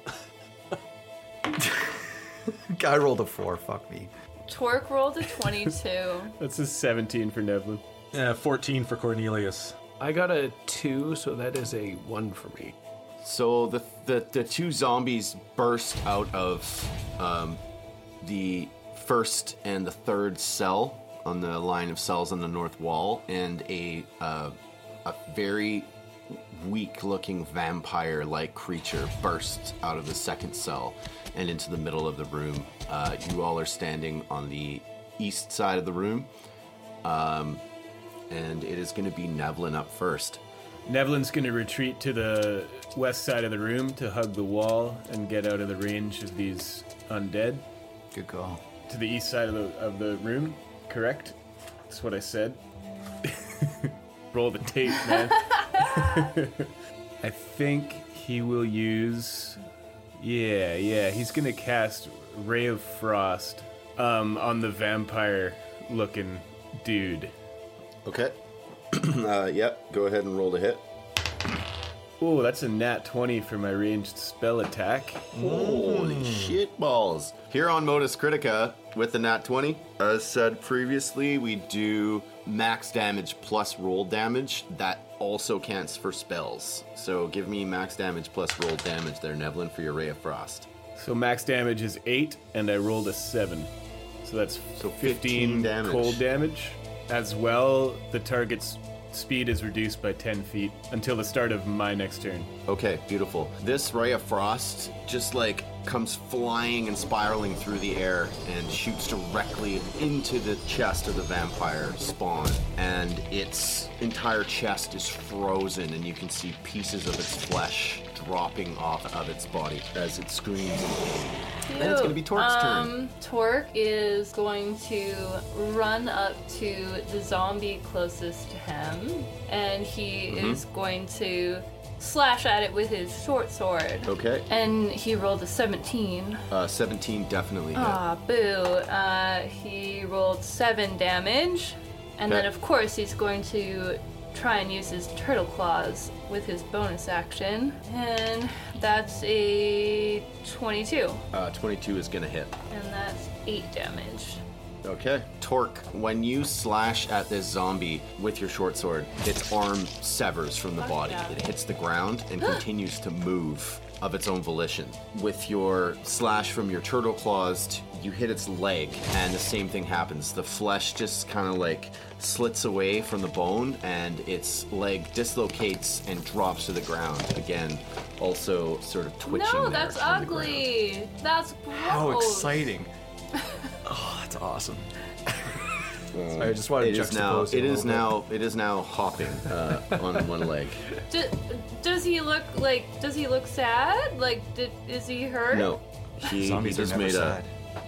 I rolled a 4, fuck me. Torque rolled a 22. That's a 17 for Nevlin. 14 for Cornelius. I got a 2, so that is a 1 for me. So the 2 zombies burst out of the first and the third cell on the line of cells on the north wall, and a very weak-looking vampire-like creature bursts out of the second cell and into the middle of the room. You all are standing on the east side of the room, and it is going to be Nevlin up first. Nevlin's going to retreat to the west side of the room to hug the wall and get out of the range of these undead. Good call. To the east side of the room, correct? That's what I said. Roll the tape, man. I think he will use... Yeah, he's going to cast Ray of Frost on the vampire-looking dude. Okay. Yep, go ahead and roll to hit. Oh, that's a nat 20 for my ranged spell attack. Holy shit balls. Here on Modus Critica, with the nat 20, as said previously, we do max damage plus roll damage. That also counts for spells. So give me max damage plus roll damage there, Nevlin, for your Ray of Frost. So max damage is 8, and I rolled a 7. So that's 15 damage. Cold damage. As well, the target's speed is reduced by 10 feet until the start of my next turn. Okay, beautiful. This Ray of Frost just comes flying and spiraling through the air and shoots directly into the chest of the vampire spawn. And its entire chest is frozen, and you can see pieces of its flesh dropping off of its body as it screams in pain. Then it's going to be Torque's turn. Torque is going to run up to the zombie closest to him, and he is going to slash at it with his short sword. Okay. And he rolled a 17. 17 definitely hit. Ah, boo. He rolled 7 damage, and then of course he's going to try and use his turtle claws with his bonus action, and that's a 22. 22 is going to hit. And that's 8 damage. Okay. Torque, when you slash at this zombie with your short sword, its arm severs from the body. yeah. It hits the ground and continues to move of its own volition. With your slash from your turtle claws, you hit its leg, and the same thing happens. The flesh just kind of slits away from the bone, and its leg dislocates and drops to the ground. Again, also sort of twitching No, there that's on the ground. ugly. That's gross. How exciting. Oh, that's awesome. I just wanted to juxtapose It is now hopping on one leg. Does he look sad? Is he hurt? No, he Zombies just are never made sad.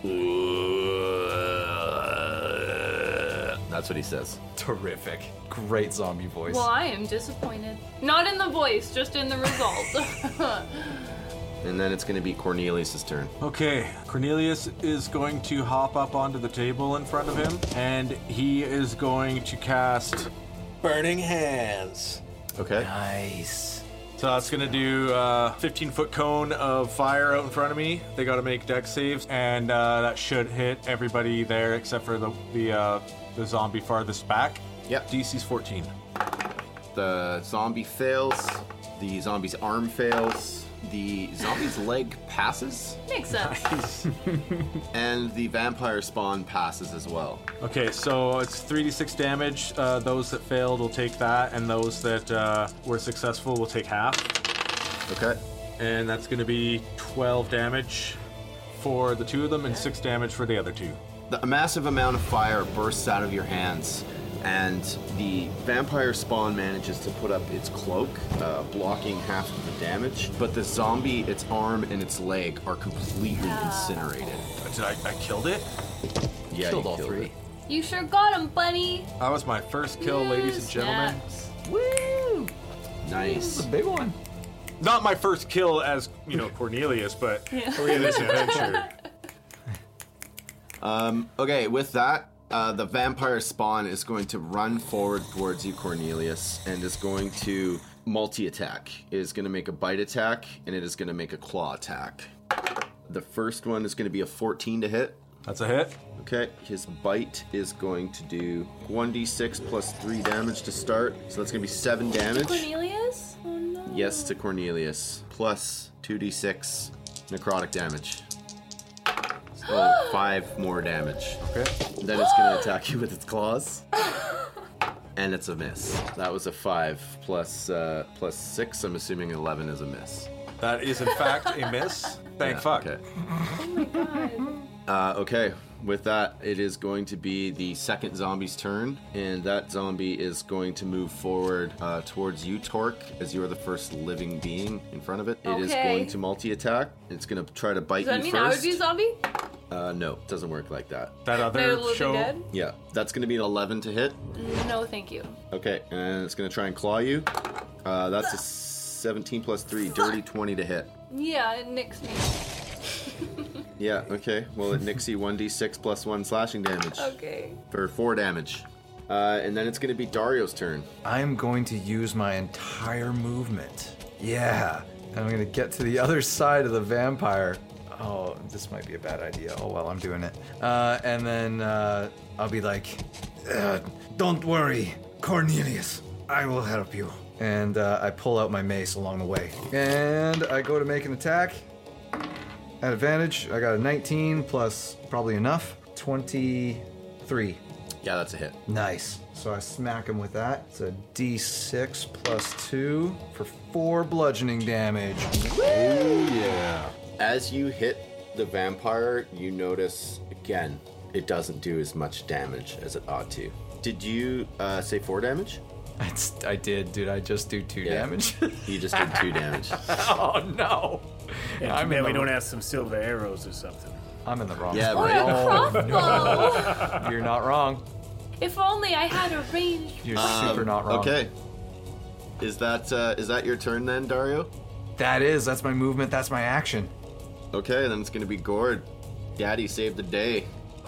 That's what he says. Terrific. Great zombie voice. Well, I am disappointed. Not in the voice, just in the result. And then it's going to be Cornelius' turn. Okay, Cornelius is going to hop up onto the table in front of him, and he is going to cast Burning Hands. Okay. Nice. So that's going to do a 15-foot cone of fire out in front of me. They got to make dex saves, and that should hit everybody there except for the zombie farthest back. Yep. DC's 14. The zombie fails. The zombie's arm fails. The zombie's leg passes. Makes sense. And the vampire spawn passes as well. Okay, so it's 3d6 damage. Those that failed will take that, and those that were successful will take half. Okay. And that's going to be 12 damage for the two of them and 6 damage for the other two. A massive amount of fire bursts out of your hands, and the vampire spawn manages to put up its cloak, blocking half of the damage. But the zombie, its arm and its leg are completely incinerated. Did I killed it? Yeah, Killed you all killed three. it. You sure got him, buddy. That was my first kill, ladies and gentlemen. Snaps. Woo! Nice. It's a big one. Not my first kill as, Cornelius, but in this adventure. Okay, with that, the vampire spawn is going to run forward towards you, Cornelius, and is going to multi-attack. It is going to make a bite attack, and it is going to make a claw attack. The first one is going to be a 14 to hit. That's a hit. Okay, his bite is going to do 1d6 plus 3 damage to start, so that's going to be 7 damage. Cornelius? Oh no. Yes to Cornelius, plus 2d6 necrotic damage. So 5 more damage. Okay. Then it's going to attack you with its claws. And it's a miss. That was a 5 plus 6. I'm assuming 11 is a miss. That is, in fact, a miss. Thank Yeah, fuck. Okay. Oh my god. Okay. With that, it is going to be the second zombie's turn, and that zombie is going to move forward towards you, Torque, as you are the first living being in front of it. It is Okay. going to multi-attack. It's going to try to bite Does that you mean I would first. be a zombie? No, it doesn't work like that. That They're other living show. dead? Yeah, that's going to be an 11 to hit. No, thank you. Okay, and it's going to try and claw you. That's a 17 plus 3, dirty 20 to hit. Yeah, it nicks me. Yeah, okay. Well, it nicks you 1d6 plus 1 slashing damage Okay. for 4 damage. And then it's going to be Dario's turn. I'm going to use my entire movement. Yeah. And I'm going to get to the other side of the vampire. Oh, this might be a bad idea. Oh, well, I'm doing it. And then I'll be like, don't worry, Cornelius. I will help you. And I pull out my mace along the way. And I go to make an attack. At advantage, I got a 19 plus probably enough. 23. Yeah, that's a hit. Nice. So I smack him with that. It's a d6 plus 2 for 4 bludgeoning damage. Yeah. As you hit the vampire, you notice, again, it doesn't do as much damage as it ought to. Did you say 4 damage? I did, dude. I just do 2 Yeah. damage. You just did 2 damage. Oh, no. Yeah, I'm man, in we the- don't have some silver arrows or something. I'm in the wrong Yeah, spot. right? Crossbow! You're not wrong. If only I had a range. You're super not wrong. Okay. Is that your turn then, Dario? That's my movement. That's my action. Okay, then it's going to be Gord. Daddy saved the day.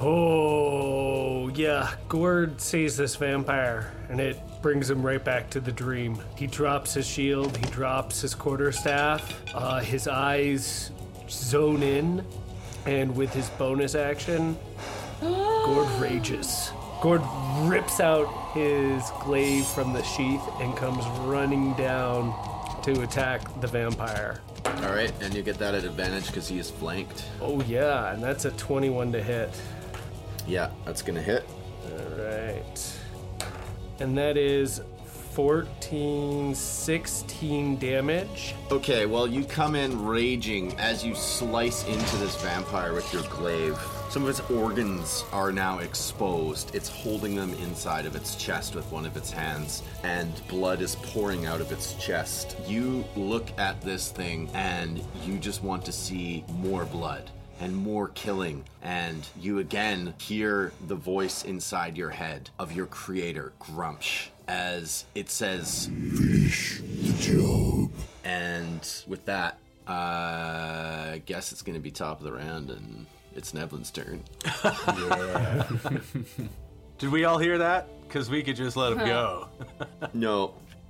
Oh, yeah. Gord sees this vampire, and it brings him right back to the dream. He drops his shield, he drops his quarterstaff, his eyes zone in, and with his bonus action, Gord rages. Gord rips out his glaive from the sheath and comes running down to attack the vampire. All right, and you get that at advantage because he is flanked. Oh, yeah, and that's a 21 to hit. Yeah, that's going to hit. All right. And that is 14, 16 damage. Okay, well, you come in raging as you slice into this vampire with your glaive. Some of its organs are now exposed. It's holding them inside of its chest with one of its hands, and blood is pouring out of its chest. You look at this thing, and you just want to see more blood and more killing, and you again hear the voice inside your head of your creator, Grumsh, as it says, "Finish the job." And with that, I guess it's going to be top of the round, and it's Nevlin's turn. Yeah. Did we all hear that? Because we could just let him go. No.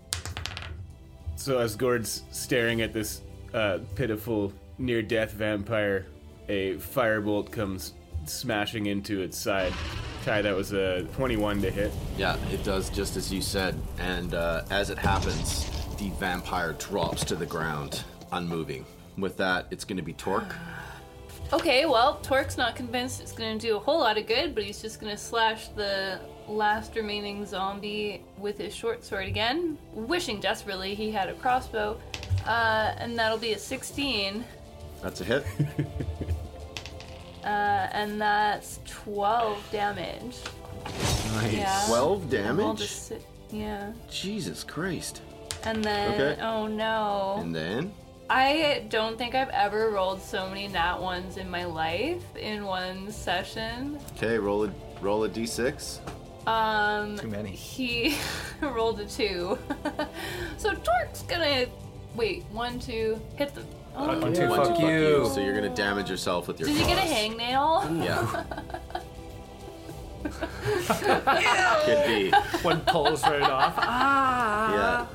So as Gord's staring at this pitiful near-death vampire, a firebolt comes smashing into its side. Ty, that was a 21 to hit. Yeah, it does just as you said, and as it happens, the vampire drops to the ground, unmoving. With that, it's going to be Torque. Okay, well, Torque's not convinced it's going to do a whole lot of good, but he's just going to slash the last remaining zombie with his short sword again, wishing desperately he had a crossbow, and that'll be a 16. That's a hit. And that's 12 damage. Nice. Yeah. 12 damage? Yeah. Jesus Christ. And then, okay. Oh no. And then? I don't think I've ever rolled so many nat ones in my life in one session. Okay, roll a d6. Too many. He rolled a 2. So Torque's gonna wait, 1, 2, hit the. Oh, 1, 2, fuck you. So you're gonna damage yourself with your Did claws. he get a hangnail? Yeah. Could be. One pulls right off. Ah. Yeah.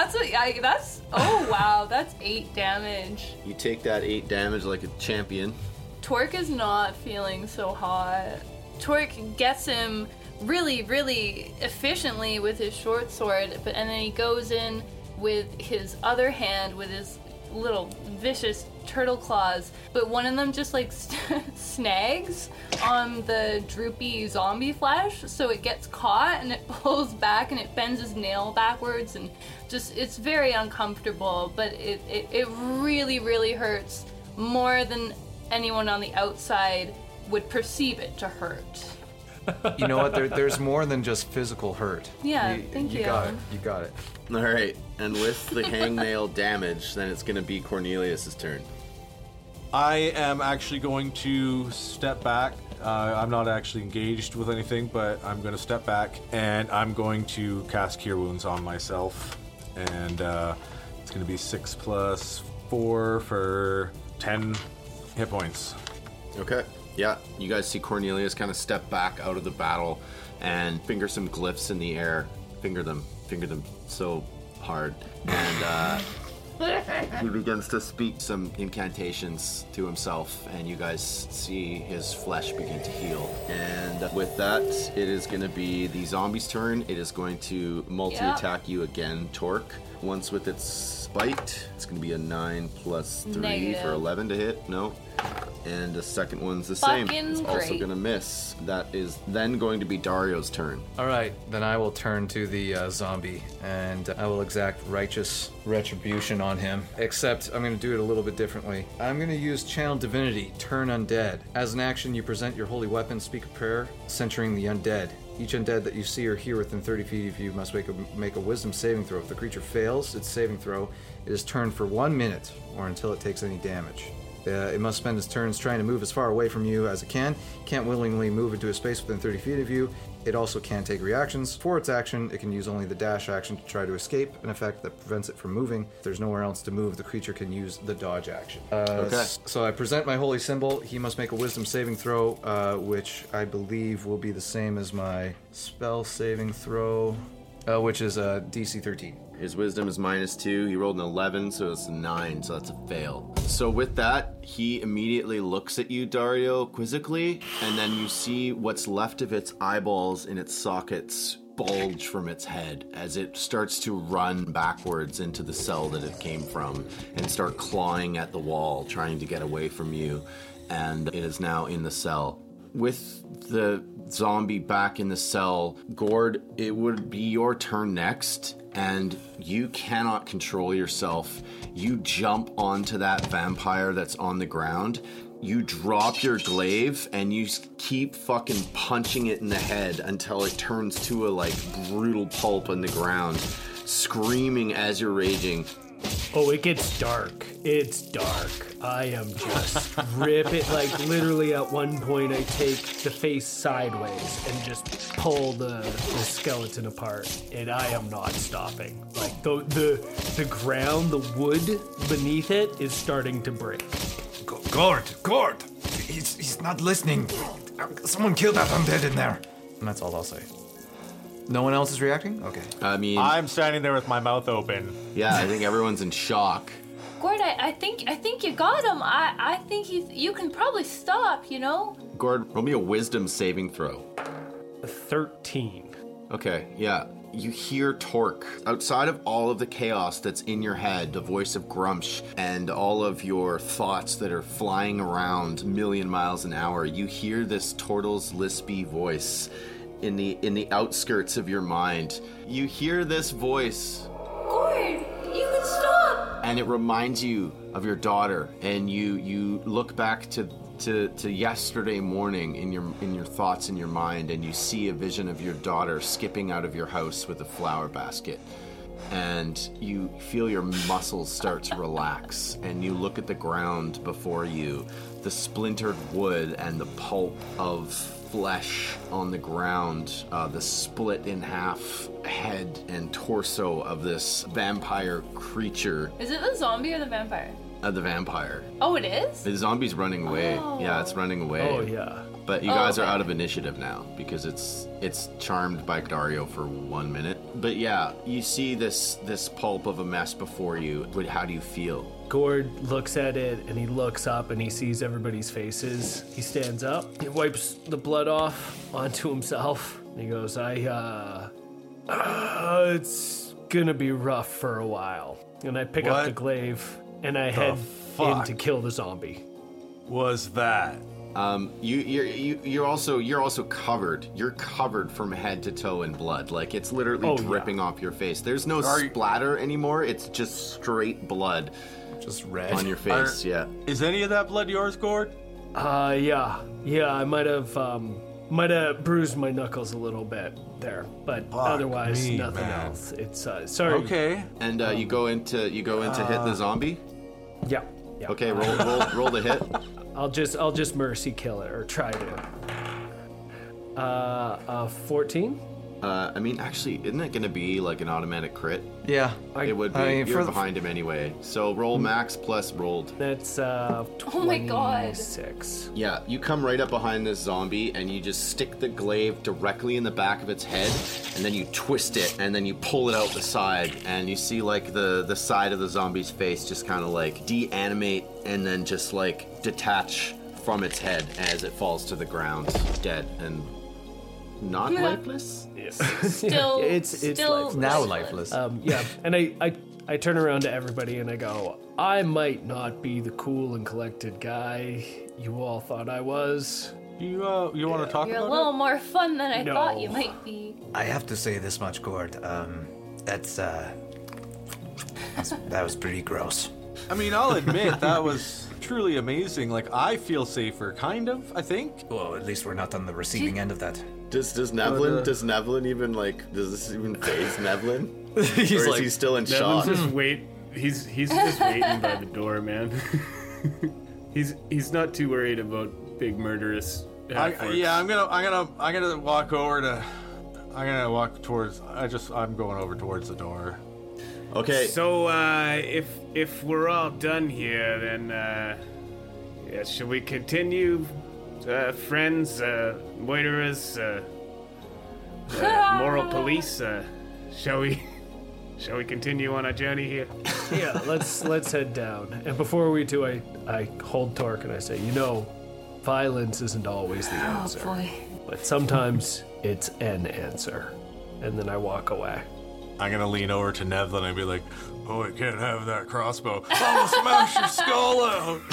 That's oh wow, that's 8 damage. You take that 8 damage like a champion. Torque is not feeling so hot. Torque gets him really, really efficiently with his short sword, and then he goes in with his other hand with his little vicious turtle claws, but one of them just like snags on the droopy zombie flesh, so it gets caught and it pulls back and it bends his nail backwards, and just it's very uncomfortable, but it really, really hurts more than anyone on the outside would perceive it to hurt. You know what? There's more than just physical hurt. Yeah, thank you. You got it. You got it. All right, and with the hangnail damage, then it's going to be Cornelius's turn. I am actually going to step back. I'm not actually engaged with anything, but I'm going to step back, and I'm going to cast Cure Wounds on myself. And it's going to be 6 + 4 for 10 hit points. Okay. Yeah, you guys see Cornelius kind of step back out of the battle and finger some glyphs in the air. Finger them so hard. And he begins to speak some incantations to himself, and you guys see his flesh begin to heal. And with that, it is going to be the zombie's turn. It is going to multi-attack you again, Torque. Once with its bite, it's going to be a 9 + 3 Negative. for 11 to hit. No. And the second one's the Fucking same. It's also great. going to miss. That is then going to be Dario's turn. All right, then I will turn to the zombie, and I will exact righteous retribution on him. Except I'm going to do it a little bit differently. I'm going to use Channel Divinity, Turn Undead. As an action, you present your holy weapon, speak a prayer, centering the undead. Each undead that you see or hear within 30 feet of you must make a wisdom saving throw. If the creature fails its saving throw, it is turned for 1 minute, or until it takes any damage. It must spend its turns trying to move as far away from you as it can. Can't willingly move into a space within 30 feet of you. It also can't take reactions. For its action, it can use only the dash action to try to escape, an effect that prevents it from moving. If there's nowhere else to move, the creature can use the dodge action. Okay. So I present my holy symbol. He must make a wisdom saving throw, which I believe will be the same as my spell saving throw, which is DC 13. His wisdom is -2. He rolled an 11, so it's a 9, so that's a fail. So with that, he immediately looks at you, Dario, quizzically, and then you see what's left of its eyeballs in its sockets bulge from its head as it starts to run backwards into the cell that it came from and start clawing at the wall, trying to get away from you, and it is now in the cell. With the zombie back in the cell, Gord, it would be your turn next, and you cannot control yourself. You jump onto that vampire that's on the ground, you drop your glaive, and you keep fucking punching it in the head until it turns to a, like, brutal pulp on the ground, screaming as you're raging. Oh, it gets dark. It's dark. I am just ripping. Like, literally at one point, I take the face sideways and just pull the skeleton apart, and I am not stopping. Like, the ground, the wood beneath it is starting to break. Gord! He's not listening. Someone killed that undead in there. And that's all I'll say. No one else is reacting? Okay. I mean, I'm standing there with my mouth open. yeah, I think everyone's in shock. Gord, I think you got him. I think you can probably stop, you know? Gord, roll me a wisdom saving throw. 13. Okay, yeah. You hear Torque. Outside of all of the chaos that's in your head, the voice of Grumsh, and all of your thoughts that are flying around a million miles an hour, you hear this Tortle's lispy voice in the outskirts of your mind. You hear this voice. Gord, you can stop! And it reminds you of your daughter, and you look back to yesterday morning in your thoughts in your mind, and you see a vision of your daughter skipping out of your house with a flower basket, and you feel your muscles start to relax, and you look at the ground before you, the splintered wood and the pulp of flesh on the ground, the split in half head and torso of this vampire creature. Is it the zombie or the vampire? The vampire. Oh, it is? The zombie's running away. Oh. Yeah, it's running away. Oh, yeah. But you guys are okay. out of initiative now because it's charmed by Dario for 1 minute. But yeah, you see this pulp of a mess before you. But how do you feel? Gord looks at it, and he looks up, and he sees everybody's faces. He stands up. He wipes the blood off onto himself. And he goes, it's gonna be rough for a while. And I pick up the glaive, and I head in to kill the zombie. Was that? You're also covered. You're covered from head to toe in blood. Like it's literally dripping off your face. There's no splatter anymore. It's just straight blood. Just red. On your face, yeah. Is any of that blood yours, Gord? Yeah, I might have bruised my knuckles a little bit there, but otherwise nothing else. It's sorry. Okay. And you go into hit the zombie. Yeah. Okay, roll the hit. I'll just mercy kill it or try to. 14. I mean, actually, isn't it going to be like an automatic crit? Yeah. It would be. You're behind him anyway. So roll max plus rolled. That's 26. Oh my god. Yeah, you come right up behind this zombie and you just stick the glaive directly in the back of its head, and then you twist it and then you pull it out the side, and you see like the side of the zombie's face just kind of like deanimate and then just like detach from its head as it falls to the ground, dead and not lifeless. Still, it's lifeless. Now lifeless. Yeah, and I turn around to everybody and I go, I might not be the cool and collected guy you all thought I was. You want to talk You're about a little it? more fun than I No. thought you might be. I have to say this much, Gord. That was pretty gross. I mean, I'll admit that was truly amazing. Like, I feel safer, kind of, I think. Well, at least we're not on the receiving end of that. Does Nevlin even like, does this even faze Nevlin? He's or is like, he still in Neville's shock? just wait. He's just waiting by the door, man. he's not too worried about big murderous. I'm gonna walk over to. I'm gonna walk towards. I'm going over towards the door. Okay. So if we're all done here, then shall we continue, friends, loiterers, moral police? Shall we continue on our journey here? Yeah, let's head down. And before we do, I hold Torque and I say, violence isn't always the answer. Oh boy. But sometimes it's an answer. And then I walk away. I'm gonna lean over to Nevlin and be like, "Oh, I can't have that crossbow. I'll smash your skull out."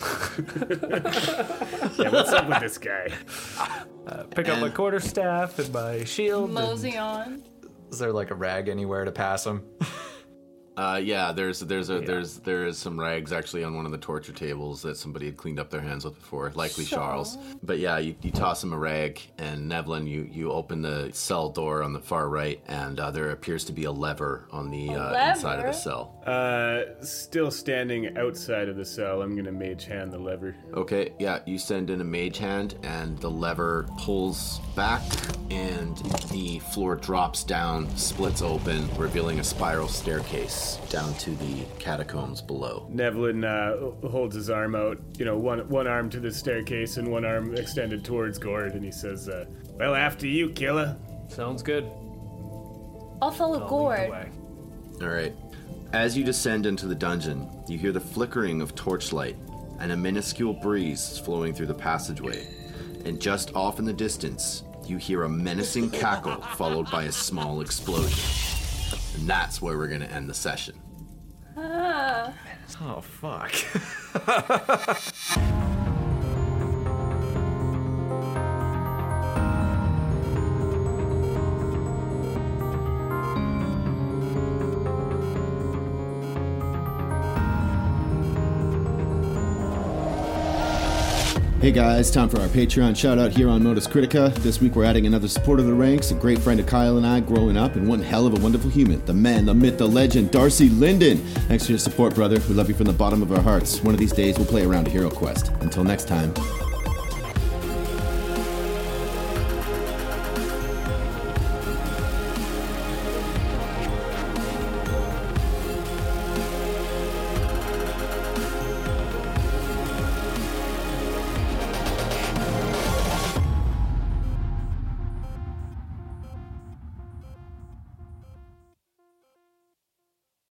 Yeah, what's up with this guy? Pick up my quarterstaff and my shield. Mosey on. Is there like a rag anywhere to pass him? Yeah, there is some rags actually on one of the torture tables that somebody had cleaned up their hands with before, likely Charles. But yeah, you toss him a rag, and Nevlin, you open the cell door on the far right, and there appears to be a lever on the inside of the cell. Still standing outside of the cell, I'm gonna mage hand the lever. Okay, yeah, you send in a mage hand, and the lever pulls back, and the floor drops down, splits open, revealing a spiral staircase down to the catacombs below. Nevlin holds his arm out, one arm to the staircase and one arm extended towards Gord, and he says, well, after you, killer. Sounds good. I'll follow I'll lead Gord. the way. All right. As you descend into the dungeon, you hear the flickering of torchlight and a minuscule breeze is flowing through the passageway. And just off in the distance, you hear a menacing cackle followed by a small explosion. And that's where we're going to end the session. Ah. Oh, fuck. Hey guys, time for our Patreon shout out here on Modus Critica. This week we're adding another supporter to the ranks, a great friend of Kyle and I growing up, and one hell of a wonderful human, the man, the myth, the legend, Darcy Linden. Thanks for your support, brother. We love you from the bottom of our hearts. One of these days we'll play around a Hero Quest. Until next time.